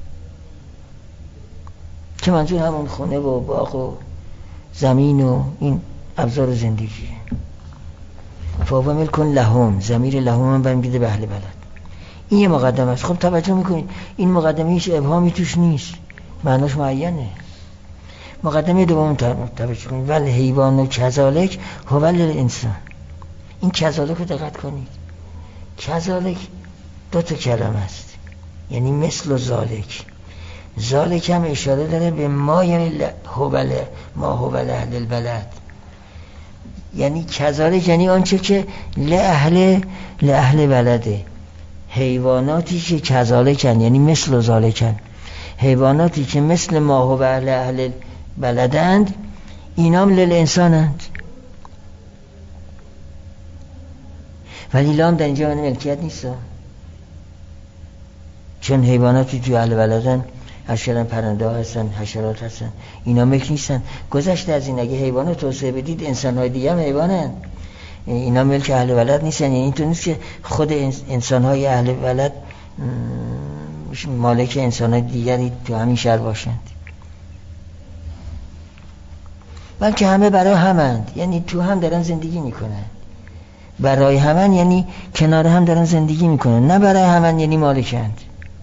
که منظور همون خونه و باغ و زمین و این ابزار زندگی. فاوه ملکن لهم، ضمیر لهم هم برمیگرده به اهل بلد. این یه مقدمه است. خب توجه میکنید این مقدمه هیچ ابهامی توش نیست، معناش معینه. مقدمه دوم توجه کنید، ول حیوان و کذالک هو للانسان. این کذالک رو دقت کنید، کذالک دو تا کلمه است، یعنی مثل و ذالک. ذالک هم اشاره داره به ما، یعنی ما هو اهل البلد، یعنی کذالک یعنی آنچه که لأهل بلده. حیواناتی که کذالکن یعنی مثل و ذالکن، حیواناتی که مثل ما هو اهل بلدند، اینام للانسانند. ولی لام در اینجا معنی ملکیت نیست، چون حیواناتی توی اهل بلدن، اشکالاً پرنده ها هستن، حشرات هستن، اینا ملک نیستن. گذشته از این اگه حیوانات توسعه بدید، انسان های دیگه هم حیوانن، اینا ملک اهل بلد نیستن. یعنی اینطور نیست که خود انسان های اهل بلد مالک انسان های دیگری تو همین شهر باشند، بلکه همه برای همند، یعنی تو هم دارن زندگی میکنن. برای همن یعنی کنار هم دارن زندگی میکنن، نه برای همن یعنی مالکند.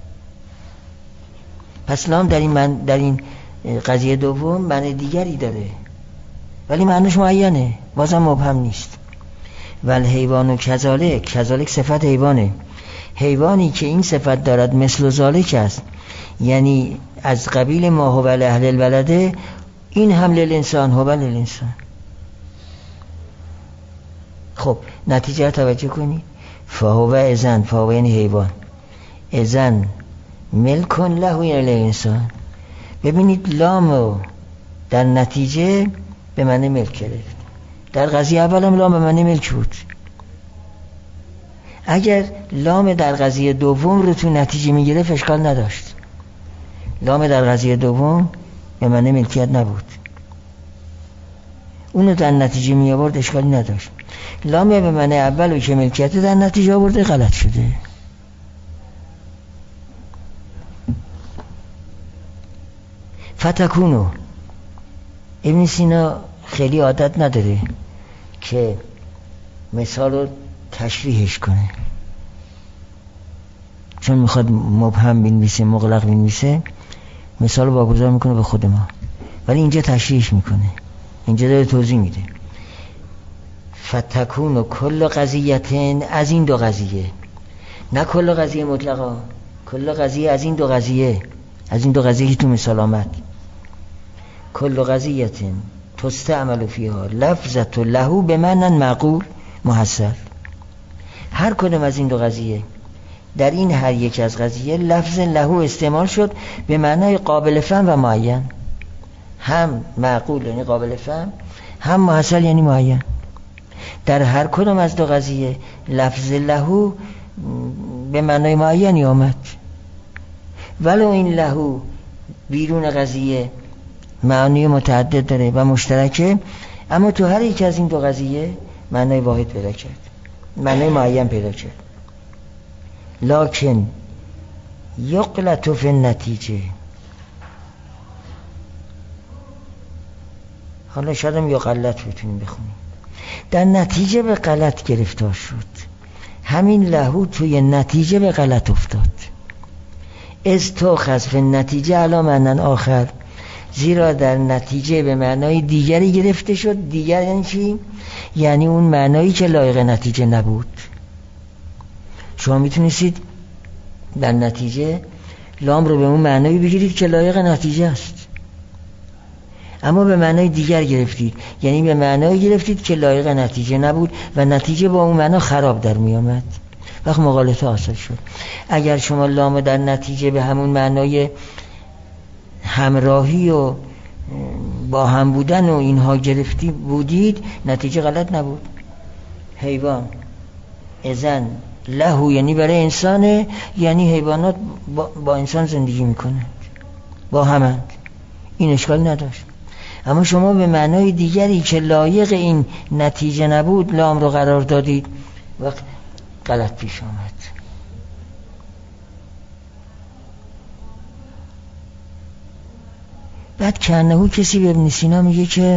پس لام در این قضیه دوم معنی دیگری داره، ولی معنیش معینه، بازم مبهم نیست. ول حیوان و کذالک صفت حیوانه. حیوانی که این صفت دارد مثل و ذالک است، یعنی از قبیل ما هو اهل البلده، این هم للانسان هو للانسان. خب نتیجه توجه کنید، فهو اذن، فهو یعنی حیوان، اذن ملکن له یعنی للانسان. ببینید لامو در نتیجه به معنی ملک گرفت، در قضیه اولم لام به معنی ملک بود. اگر لام در قضیه دوم رو تو نتیجه میگرفت اشکال نداشت. لام در قضیه دوم به معنی ملکیت نبود، اونو در نتیجه می آورد اشکالی نداشت. لام به معنی اول و که ملکیت در نتیجه آورده غلط شده. فتکونو، ابن سینا خیلی عادت نداره که مثال رو تشریحش کنه، چون میخواد مبهم بنویسه، مغلق بنویسه، مثال رو واگذار میکنه به خود ما، ولی اینجا تشریحش میکنه، اینجا داره توضیح میده. فتکونو کل قضیتن، از این دو قضیه، نه کل قضیه مطلقا، کل قضیه از این دو قضیه، از این دو قضیه که تو مثال آمد. کل قضیتن تستعمل فیها لفظت له به معنی معقول محصل. هر کدوم از این دو قضیه، در این هر یک از قضیه لفظ له استعمال شد به معنای قابل فهم و معین، هم معقول یعنی قابل فهم، هم محصل یعنی معین. در هر کدوم از دو قضیه لفظ له به معنای معینی آمد، ولو این له بیرون قضیه معنی متعدد داره و مشترکه، اما تو هر یک از این دو قضیه معنای واحد پیدا کرد، معنای معین پیدا کرد. لکن یقلت فی النتیجه، حالا شاید هم یقلت بتونیم بخونیم، در نتیجه به غلط گرفتار شد. همین لهو توی نتیجه به غلط افتاد. از تو خذف نتیجه علی معنی آخر، زیرا در نتیجه به معنای دیگری گرفته شد. دیگر یعنی چی؟ یعنی اون معنایی که لایق نتیجه نبود. شما میتونید در نتیجه لام رو به اون معنایی بگیرید که لایق نتیجه است، اما به معنای دیگر گرفتید، یعنی به معنایی گرفتید که لایق نتیجه نبود و نتیجه با اون معنا خراب در می آمد، وقت مغالطه حاصل شد. اگر شما لام در نتیجه به همون معنای همراهی و با هم بودن و اینها گرفتی بودید، نتیجه غلط نبود. حیوان اذن له یعنی برای انسانه، یعنی حیوانات با انسان زندگی میکنند، با همند، این اشکال نداشت. اما شما به معنای دیگری که لایق این نتیجه نبود لام رو قرار دادید وقت غلط پیش آمد. بعد کنهو کسی به ابن سینا میگه که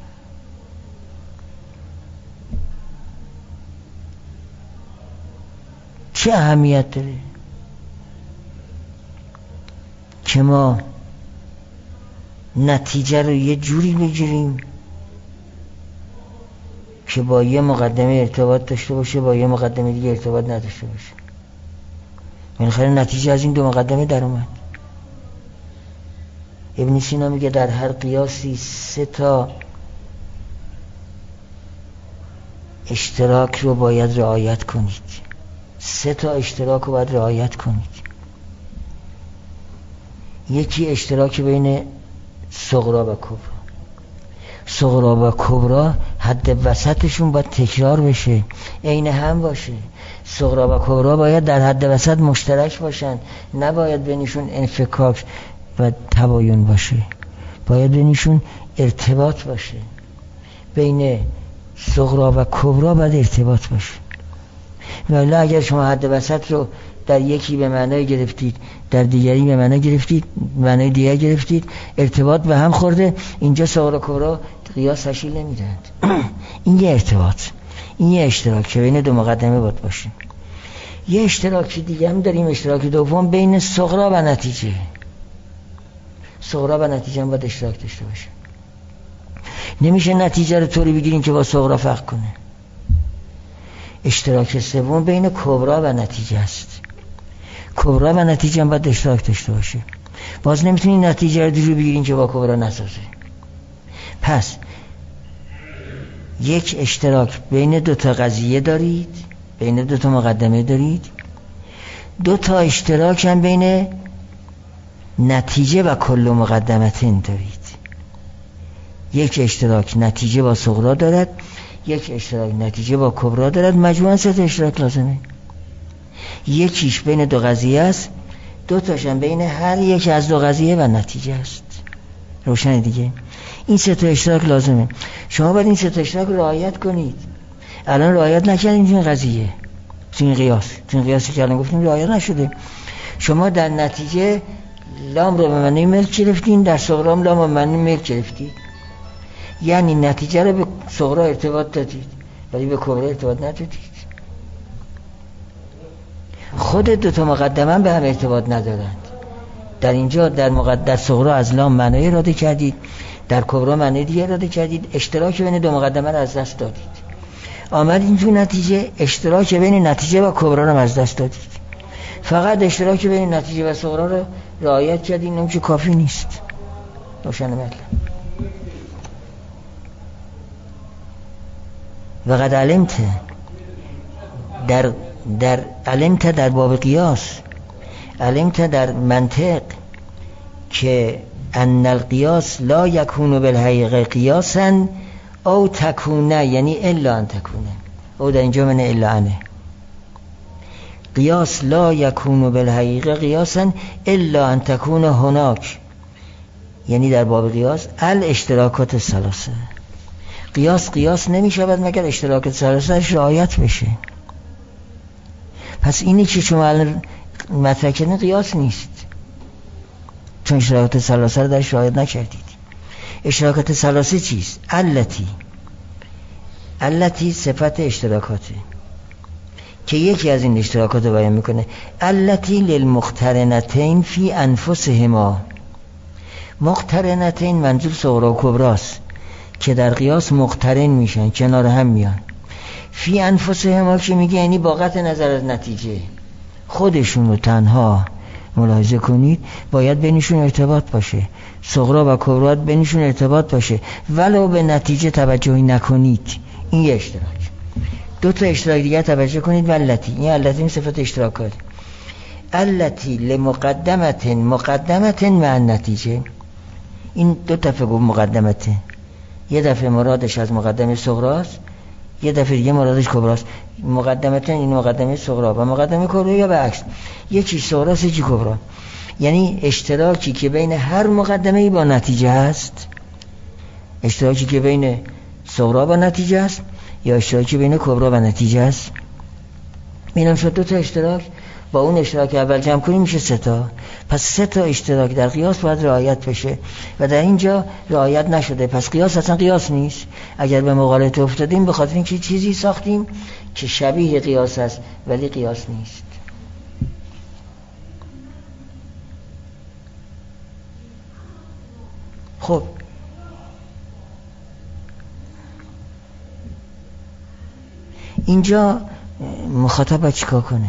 چه اهمیت داره که ما نتیجه رو یه جوری بگیریم که با یه مقدمه ارتباط داشته باشه، با یه مقدمه دیگه ارتباط نداشته باشه. بالاخره نتیجه از این دو مقدمه در اومد. ابن سینا میگه در هر قیاسی 3 تا اشتراک رو باید رعایت کنید. 3 تا اشتراک رو باید رعایت کنید. یکی اشتراک بین صغرا و کبرا. صغرا و کبرا حد وسطشون باید تکرار بشه، عین هم باشه. صغرا و کبرا باید در حد وسط مشترک باشن، نباید بینشون انفکاک و تباین باشه، باید بینشون ارتباط باشه. بین صغرا و کبرا باید ارتباط باشه. ولی اگر شما حد وسط رو در یکی به معنای گرفتید، در دیگری به معنای گرفتید، معنای دیگر گرفتید، ارتباط به هم خورده، اینجا صغرا کبرا قیاس تشکیل نمیدند. این یه ارتباط، این یه اشتراک که بین دو مقدمه باید باشه. یه اشتراک دیگه هم داریم، اشتراک دوم بین صغرا و نتیجه. صغرا و نتیجه هم باید اشتراک داشته باشه. نمیشه نتیجه رو طوری بگیریم که با صغرا فرق کنه. اشتراک سوم بین کبرا و نتیجه است. کبرا و نتیجه هم باید اشتراک داشته باشه. باز نمیتونین نتیجه رو دیجور بگیرین که با کبرا نسازه. پس یک اشتراک بین 2 تا قضیه دارید، بین 2 تا مقدمه دارید. 2 تا اشتراک هم بین نتیجه و کل مقدمتین دارید. یک اشتراک نتیجه با صغرا دارد، یک اشتراک نتیجه با کبرا دارد. مجموعاً 3 تا اشتراک لازمه. یکیش بین 2 قضیه است، 2 تاش هم بین هر یک از 2 قضیه و نتیجه است. روشن دیگه؟ این 3 تا اشتراک لازمه. شما باید این 3 تا اشتراک رعایت کنید. الان رعایت نکردین این قضیه، این قیاسی که الان گفتیم رعایت نشده. شما در نتیجه لام رو به معنی ملک گرفتین، در صغرا هم لام رو به معنی ملک گرفتید. یعنی نتیجه رو به صغرا ارتباط دادید ولی به کبرا ارتباط ندادید. خود 2 تا مقدمه به هم ارتباط ندارند. در اینجا در صغرا از لام معنی اراده کردید، در کبرا معنی دیگه اراده کردید. اشتراک بین 2 مقدمه رو از دست دادید. آمد اینجور نتیجه اشتراک بین نتیجه و کبرا رو از دست دادید. فقط اشتراک بین نتیجه و صغرا رو رعایت کردید. این که کافی نیست. روشن مطلب. وقد علمت علمت در باب قیاس، علمت در منطق که ان القیاس لا یکون بالحقیقه قیاسا او تکونه، یعنی الا ان تکونه، او در اینجا من الا انه. قیاس لا یکون بالحقیقه قیاسا الا ان تکون هناک، یعنی در باب قیاس الاشتراکات الثلاثه. قیاس نمی شود مگر اشتراکات ثلاثه رعایت بشه. پس اینی که شما الان مطرح کردین قیاس نیست، چون اشتراکات ثلاثه رو درش رعایت نکردید. اشتراکات ثلاثه چیست؟ علتی صفت اشتراکاته که یکی از این اشتراکات رو بیان میکنه. علتی للمقترنتین فی انفسهما. مقترنتین منظور صغرا و کبراست که در قیاس مقترن میشن، کنار هم میان. فی انفسهما که میگه یعنی با قطع نظر از نتیجه خودشون رو تنها ملاحظه کنید، باید بینشون ارتباط باشه. صغرا و کبرا بینشون ارتباط باشه ولو به نتیجه توجهی نکنید. این یه اشتراک. 2 تا اشتراک دیگه توجه کنید. علتی، این علتی این صفت اشتراکات. علتی لمقدمت مع نتیجه. این 2 دفعه گفت مقدمته، یه دفعه مرادش از مقدمه صغراست، یه دفعه دیگه مرادش کبراست. مقدمتن این مقدمه صغرا و مقدمه کبرا یا به عکس، یکی صغراست یکی کبرا. یعنی اشتراکی که بین هر مقدمه‌ای با نتیجه هست، اشتراکی که بین صغرا با نتیجه است یا اشتراکی بین کبرا و نتیجه است. میرم شد 2 تا اشتراک، با اون اشتراک اول جمع کنیم میشه 3 تا. پس 3 تا اشتراک در قیاس باید رعایت بشه و در اینجا رعایت نشده، پس قیاس اصلا قیاس نیست. اگر به مغالطه افتادیم به خاطر اینکه چیزی ساختیم که شبیه قیاس است ولی قیاس نیست. خب اینجا مخاطب باید چیکار کنه؟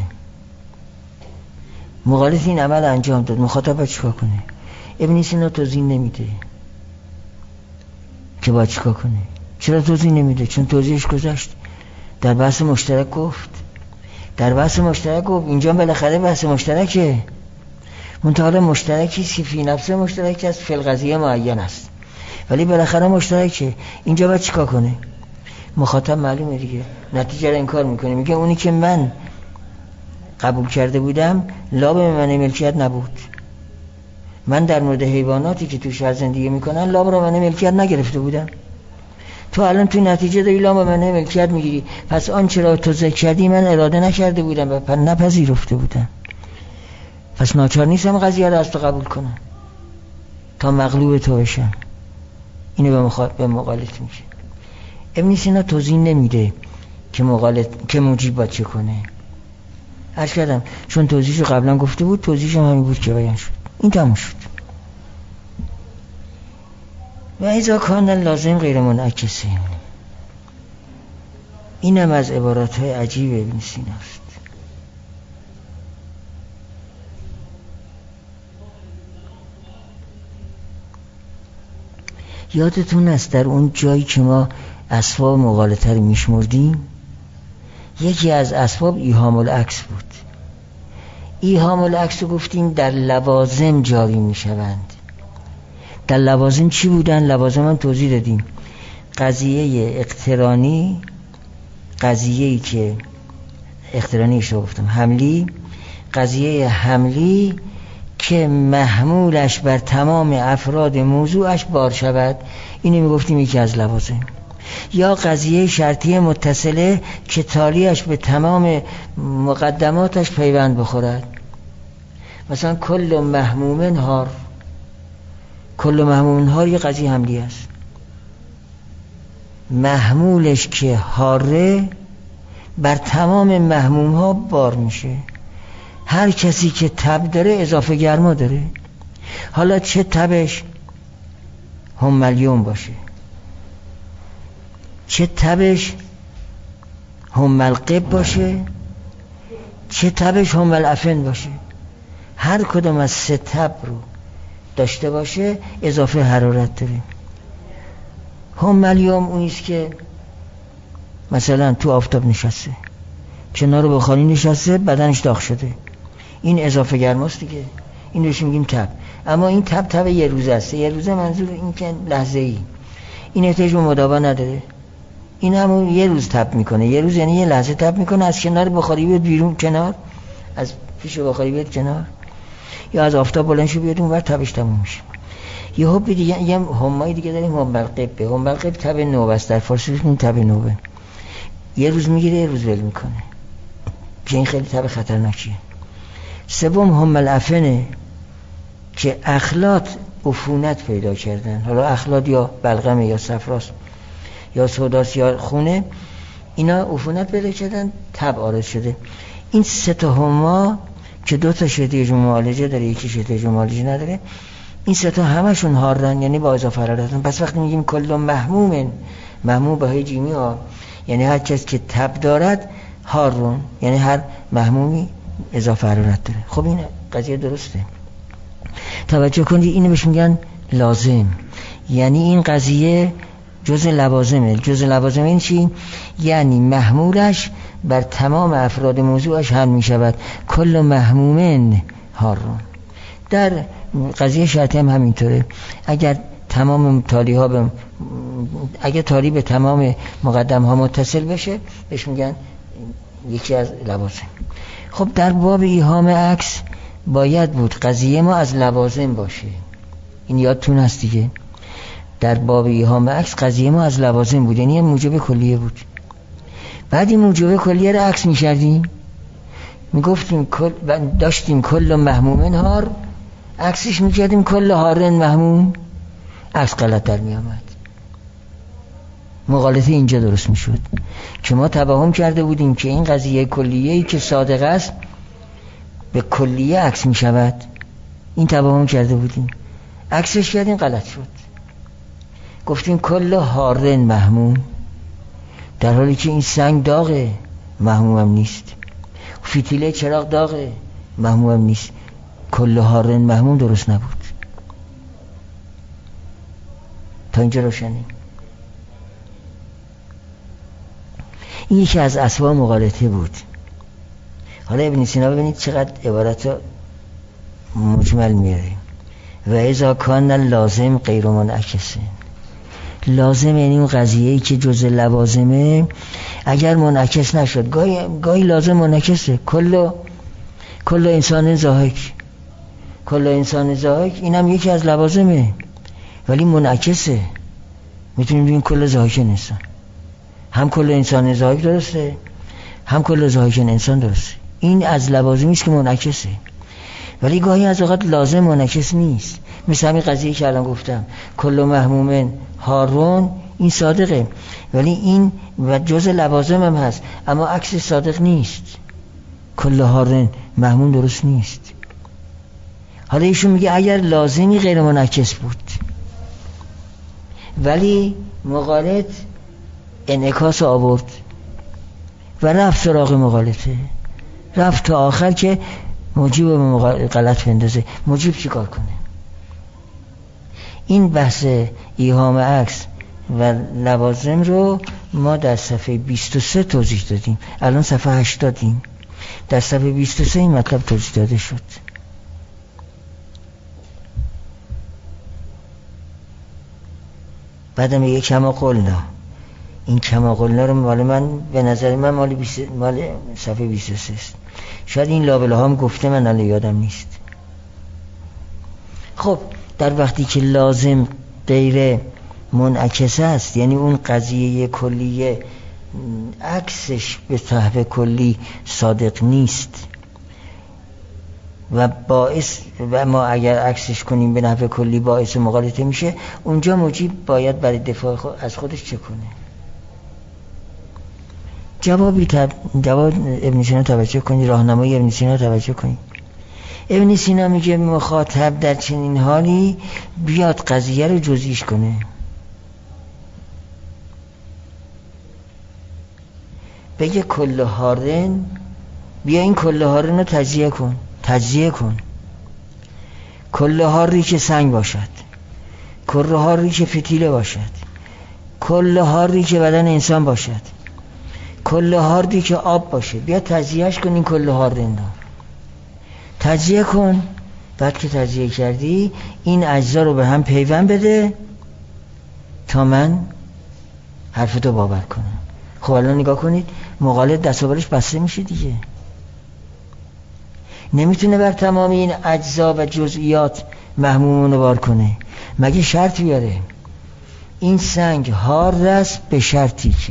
مغالط این عمل انجام داد، مخاطب باید چیکار کنه؟ ابن سینا توضیح نمیده که باید چیکار کنه. چرا توضیح نمیده؟ چون توضیحش گذشت. در بحث مشترک گفت، اینجا بالاخره بحث مشترکه، منتها مشترکی که فی نفسه مشترک است، فی القضیه معین است، ولی بالاخره مشترکه. اینجا باید چیکار کنه؟ مخاطب معلومه دیگه، نتیجه رو انکار میکنه، میگه اونی که من قبول کرده بودم لا به معنی ملکیت نبود. من در مورد حیواناتی که تو شهر زندگی میکنن لا به معنی ملکیت نگرفته بودم. تو الان تو نتیجه داری لا به معنی ملکیت میگیری، پس آنچه را تو ذکر کردی من اراده نکرده بودم و نپذیرفته بودم، پس ناچار نیستم قضیه رو از تو قبول کنم تا مغلوب تو بشم. اینو به مغالط میشه. ابن سینا توضیح نمیده که مجیب باید چه کنه. عرض کردم چون توضیحشو قبلا گفته بود، توضیحشم همین بود که بیان شد، این تموم شد. و اذا کان لازم غیر منعکسه، اینم از عباراتهای عجیب ابن سینا است. یادتون است در اون جایی که ما اسباب مغالطه رو میشمردیم، یکی از اسباب ایهام العکس بود. ایهام العکس رو گفتیم در لوازم جاری میشوند. در لوازم چی بودن؟ لوازم هم توضیح دادیم. قضیه اقترانی، قضیه‌ای که اقترانیش رو گفتم حملی، قضیه حملی که محمولش بر تمام افراد موضوعش بار شود، اینو میگفتیم یکی از لوازم. یا قضیه شرطی متصله که تالیش به تمام مقدماتش پیوند بخورد. مثلا کل محمومن هار، کل محمومن هار یه قضیه حملی است، محمولش که هاره بر تمام محموم ها بار میشه. هر کسی که تب داره اضافه گرما داره، حالا چه تبش هم ملیون باشه، چه تبش هم ملقب باشه، چه تبش هم ملعفن باشه، هر کدوم از 3 تب رو داشته باشه اضافه حرارت داره. هم ملیون اونیست که مثلا تو آفتاب نشسته، کنار بخاری نشسته، بدنش داغ شده، این اضافه گرماست دیگه، این روش میگیم تب. اما این تب یه روزه است. یه روزه منظور این که لحظه ای، این احتیاج به مداوا نداره، این همون یه روز تب میکنه. یه روز یعنی یه لحظه تب میکنه، از کنار بخاری بیاد بیرون، کنار از پیش بخاری بیاد کنار، یا از آفتاب بلند شو بیاد اونور، تبش تموم میشه. یه حب دیگه، یه همای دیگه داریم، هم ملقب. هم ملقب تب نوبه است، در فارسی میگیم تب نوبه. یه روز میگیره یه روز ول میکنه، این خیلی تب خطرناکیه. سوم هم ملعفنه که اخلاط عفونت پیدا کردن، حالا اخلاط یا بلغمه یا صفراست یا سوداست یا خونه، اینا عفونت پیدا کردن، تب عارض شده. این 3 تا هما که 2 تا شدیج معالجه داره، یکی شدیج معالجه نداره، این 3 تا همشون هارن، یعنی با اضافه حرارتن. پس وقتی میگیم کل محمومن، محموم به های جیمی ها، یعنی هر کس که تب دارد هارون، یعنی هر محمومی اضافه حرارت داره. خب این قضیه درسته، توجه کنید. اینو بهش میگن لازم، یعنی این قضیه جزء لوازمه. جزء لوازم این چی؟ یعنی محمولش بر تمام افراد موضوعش حمل میشود. کل محمومن هارون. در قضیه شرطی هم همینطوره. اگر تمام اگر تالی به تمام مقدم ها متصل بشه بهش میگن یکی از لوازم. خب در باب ایهام عکس باید بود قضیه ما از لوازم باشه، این یادتون هست دیگه. در باب ایهام عکس قضیه ما از لوازم بود، یعنی موجب کلیه بود. بعد این موجب کلیه رو عکس می‌کردیم، میگفتیم داشتیم کل محمومن هار، عکسش میکردیم کل هارن محموم، عکس غلط در میامد. مغالطه اینجا درست میشد که ما توهم کرده بودیم که این قضیه کلیه‌ای که صادق است به کلیه عکس میشود. این توهم کرده بودیم، عکسش کردیم غلط شد. گفتیم کل هارن محموم، در حالی که این سنگ داغه، محمومم نیست. فتیله چراغ داغه، محمومم نیست. کل هارن محموم درست نبود. تا اینجا روشنه. این یکی از اسباب مغالطه بود. حالا ابن سینا ببینید چقدر عبارت مجمل میاره. و اذا کان لازم غیر منعکسه. لازم یعنی اون قضیه‌ای که جزء لوازمه اگر منعکس نشد، گاهی لازم منعکسه. کل انسان زاهک، کل انسان زاهک اینم یکی از لوازمه ولی منعکسه. میتونیم بگیم کل زاهک انسان، هم کل انسان زاهک درسته هم کل زاهک انسان درسته. این از لوازمی است که منعکسه، ولی گاهی از اوقات لازم منعکس نیست. مثل همین قضیه که الان گفتم کل محمومن هارون، این صادقه ولی این و جز لوازم هم هست اما عکس صادق نیست. کل هارون محموم درست نیست. حالا ایشون میگه اگر لازمی غیر منعکس بود ولی مغالط انعکاس آورد و رفت سراغ مغالطه، رفت تا آخر که موجب به غلط بندازه. موجب چی کار کنه؟ این بحث ایهام عکس و لوازم رو ما در صفحه 23 توضیح دادیم، الان صفحه 80 دادیم. در صفحه 23 این مطلب توضیح داده شد. بعدم میگه کما قلنا. این کما قلنا رو مال من به نظر من مال صفحه 23 است. شاید این لابله هم گفته، من الان یادم نیست. خب در وقتی که لازم غیر منعکس است، یعنی اون قضیه کلیه عکسش به صحبه کلی صادق نیست و ما اگر عکسش کنیم به نحو کلی باعث مغالطه میشه، اونجا موجب باید برای دفاع از خودش چه کنه؟ جواب ابن سینا توجه کنید، راهنمای ابن سینا توجه کنید. ابن سینا میگه مخاطب در چنین حالی بیاد قضیه رو جزئیش کنه. بگه کل هارن، بیا این کل هارن رو تجزیه کن. کل هاری که سنگ باشد، کل هاری که فتیله باشد، کل هاری که بدن انسان باشد، کل هاری که آب باشه، بیا تجزیهش کن. این کل هارن رو تجزیه کن. بعد که تجزیه کردی این اجزا رو به هم پیوند بده تا من حرفتو باور کنم. خب الان نگاه کنید، مغالط دست و بالش بسته میشه دیگه. نمیتونه بر تمام این اجزا و جزئیات محمومون رو بار کنه، مگه شرط بیاره این سنگ هار است به شرطی که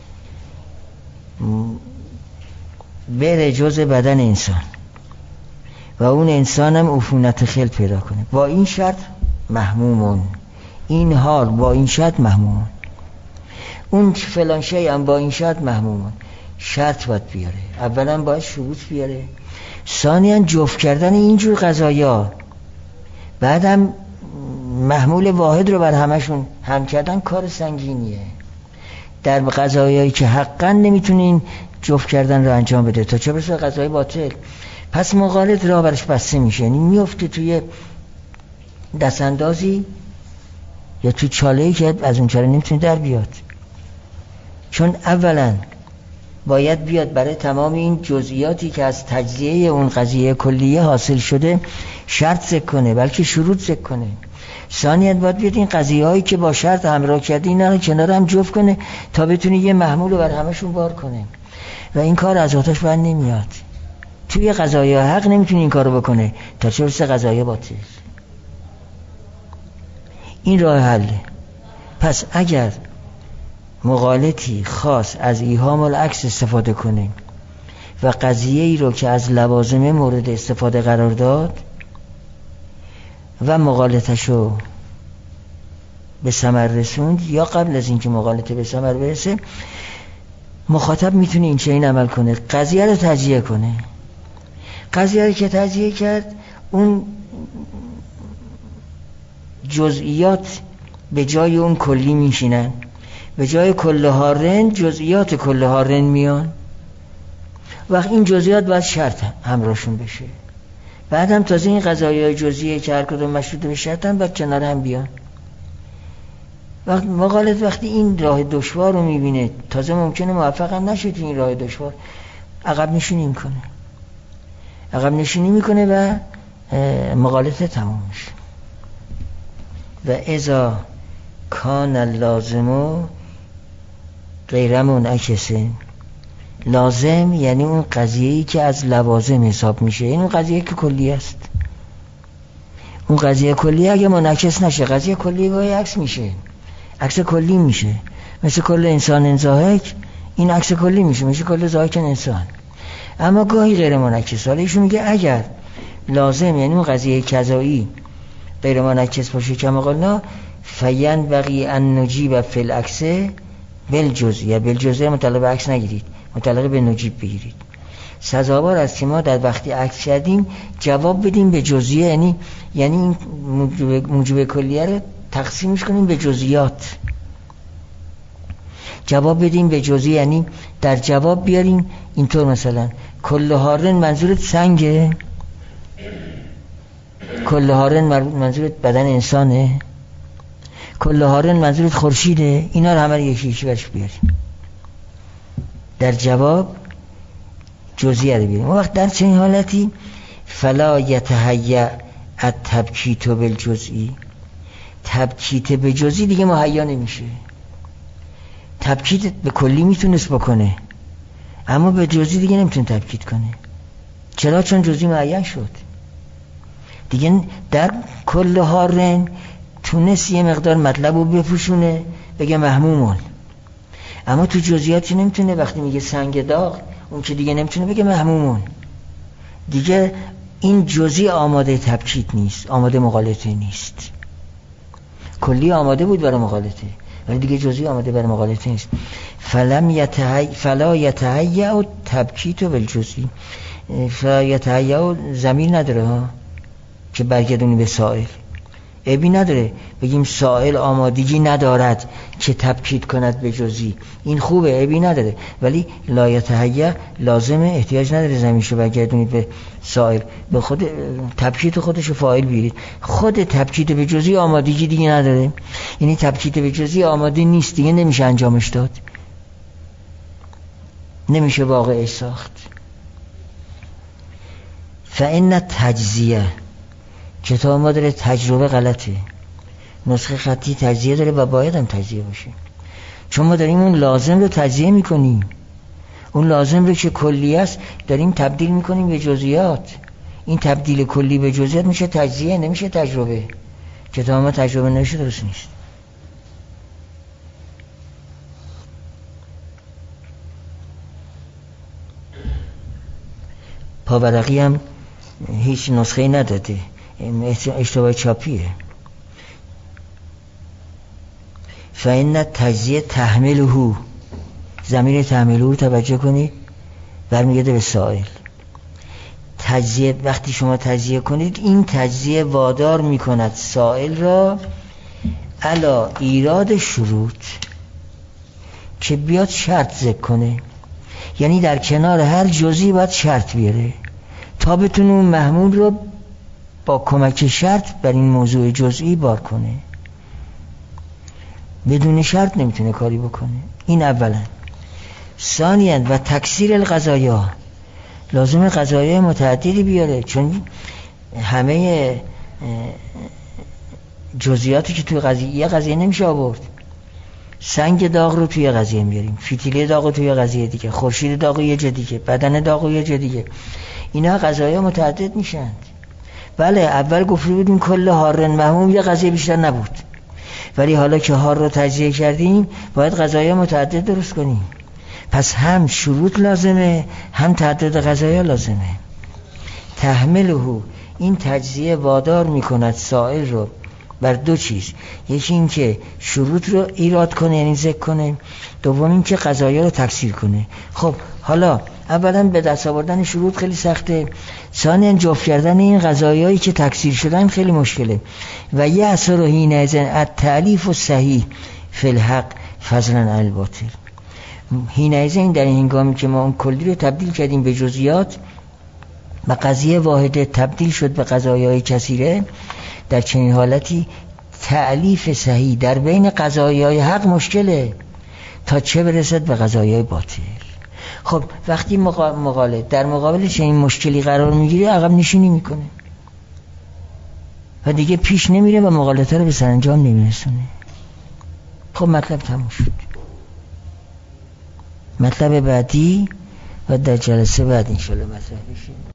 بره جزء بدن انسان و اون انسان هم عفونت خل پیدا کنه. با این شرط محمومون، این هار با این شرط محمومون، اون فلان شی هم با این شرط محمومون. شرط باید بیاره، اولا باید شروط بیاره، ثانیاً جفت کردن اینجور قضایا، بعدم محمول واحد رو بر همشون هم کردن کار سنگینیه. در قضایایی که حقاً نمیتونین جفت کردن رو انجام بده تا چه برسه قضای باطل، پس مغالط راه برش بسته میشه، یعنی میفته توی دستاندازی یا توی چاله‌ای که از اون چاله نمیتونه در بیاد. چون اولا باید بیاد برای تمام این جزئیاتی که از تجزیه اون قضیه کلیه حاصل شده شرط ذکر کنه، بلکه شروط ذکر کنه. ثانیاً باید بیاد این قضیه هایی که با شرط همراه کرده اینا رو کنار هم جفت کنه تا بتونه یه محمول رو بر همشون بار کنه و این کار از آتش بر نمیاد. توی قضایای حق نمیتونه این کارو بکنه تا چه برسه قضایای باطل. این راه حله. پس اگر مغالطی خاص از ایهام العکس استفاده کنه و قضیه ای رو که از لوازم مورد استفاده قرار داد و مغالطش رو به ثمر رسوند یا قبل از اینکه مغالطه به ثمر برسه، مخاطب میتونه این چنین عمل کنه، قضیه رو تجزیه کنه. قضیه رو که تجزیه کرد، اون جزئیات به جای اون کلی میشینن، به جای کل هارن جزئیات کل هارن میان. وقت این جزئیات باید شرط همراهشون بشه. بعد هم تازه این قضایای جزئیه که هر کدوم مشروط به شرطن باید کنار هم بیان. وقتی این راه دشوار رو میبینه، تازه ممکنه موفق هم نشه تو این راه دشوار، عقب نشینی میکنه. عقب نشینی میکنه و مغالطه تمام میشه. و اذا کان اللازم غیر منعکس، لازم یعنی اون قضیه‌ای که از لوازم حساب میشه، این اون قضیه که کلی است. اون قضیه کلی اگه منعکس نشه، قضیه کلی گاهی عکس میشه، عکس کلی میشه. مثل کل انسان زاهک، این عکس کلی میشه، مثل کل زاهک انسان. اما گاهی غیر منعکس. حالا ایشون میگه اگر لازم یعنی اون قضیه کذایی غیر منعکس باشه، کما قلنا فین بقی ان نجیب فی العکس بالجزئیه. بالجزئیه متعلق به عکس نگیرید، متعلق به نجیب بگیرید. سزاوار است که ما در وقتی عکس کردیم جواب بدیم به جزئیه، یعنی این موجب کلیه رو تقسیمش کنیم به جزئیات. جواب بدیم به جزئیه یعنی در جواب بیاریم اینطور مثلا کل هارن منظورت سنگه، کل هارن منظورت بدن انسانه، کل هارن منظورت خورشیده. اینا رو همه یکی یکی برش بیاریم، در جواب جزئیه رو بیاریم. وقت در چنین حالتی فلا یتهیأ التبکیت بالجزئی، تبکیت به جزئی دیگه مهیا نمیشه. تبکیت به کلی میتونست بکنه اما به جزئی دیگه نمیتونه تبکیت کنه. چرا؟ چون جزئی معین شد دیگه. در کل هارن تونست یه مقدار مطلب رو بپوشونه، بگه محمومون، اما تو جزئیاتی نمیتونه. وقتی میگه سنگ داغ، اون که دیگه نمیتونه بگه محمومون. دیگه این جزئی آماده تبکیت نیست، آماده مغالطه نیست. کلی آماده بود برای مغالطه ولی دیگه جزئی آماده برای مغالطه نیست. فلا یتهیأ التبکیت بالجزئی. فلا یتهیأ ضمیر نداره ها که برگردونی به سائل، عیبی نداره بگیم سائل آمادگی ندارد که تبکیت کند به جزئی، این خوبه، عیبی نداره. ولی لا یتهیأ لازمه، احتیاج نداره زمینشو برگردونید به سائل، به خود تبکیت خودشو فاعل بیارید. خود تبکیت به جزئی آمادگی دیگه نداره، یعنی تبکیت به جزئی آماده نیست دیگه، نمیشه انجامش داد، نمیشه واقعش ساخت. فإن تجزیه، کتاب ما داره تجربه غلطه، نسخه خطی تجزیه داره و باید هم تجزیه باشه، چون ما داریم اون لازم رو تجزیه میکنیم. اون لازم رو که کلی است داریم تبدیل میکنیم به جزئیات. این تبدیل کلی به جزئیات میشه تجزیه، نمیشه تجربه. کتاب ما تجربه نشه، درست نیست. پاورقی هم هیچ نسخه نداده، اشتباه چاپیه. فإن تجزیه تحمله، ضمیر تحمله رو توجه کنید، برمیگرده به سائل. تجزیه وقتی شما تجزیه کنید، این تجزیه وادار میکند سائل را علی ایراد شروط، که بیاد شرط ذکر کنه، یعنی در کنار هر جزئی باید شرط بیاره تا بتونه اون محمول رو با کمک شرط بر این موضوع جزئی بار کنه. بدون شرط نمیتونه کاری بکنه. این اولا. ثانیاً و تکثیر القضایا، لازم قضایای متعددی بیاره، چون همه جزئیاتی که توی قضیه نمیشه آورد. سنگ داغ رو توی قضیه میاریم، فتیله داغ رو توی قضیه دیگه، خورشید داغ رو یه جا دیگه، بدن داغ رو یه جا دیگه. اینا قضایا متعدد میشن. بله اول گفته بودیم کل هارن محموم یه قضیه بیشتر نبود، ولی حالا که هار رو تجزیه کردیم باید قضایا متعدد درست کنیم. پس هم شروط لازمه، هم تعدد قضایا لازمه. تحمله، این تجزیه وادار میکند سائل رو بر دو چیز: یکی این که شروط رو ایراد کنه، یعنی ذکر کنه، دوم این که قضایا رو تکثیر کنه. خب حالا اولا به دست آوردن شروط خیلی سخته، ثانیاً جفت کردن این قضایایی که تکثیر شدن خیلی مشکله. و یه اثر و حینئذ التألیف و صحیح فی الحق فضلا علی الباطل. حینئذ این در این هنگامی که ما اون کلی رو تبدیل کردیم به جزئیات و قضیه واحده تبدیل شد به قضایای کثیره، در چنین حالتی تألیف صحیح در بین قضایای حق مشکله تا چه برسد به قضایای باطل. خب وقتی مقالد در مقابل چنین مشکلی قرار میگیره عقب نشینی میکنه و دیگه پیش نمیره و مقالطه رو به سرانجام نمیرسونه. خب مطلب تموم شد. مطلب بعدی و در جلسه بعد انشالله مطرح بشه.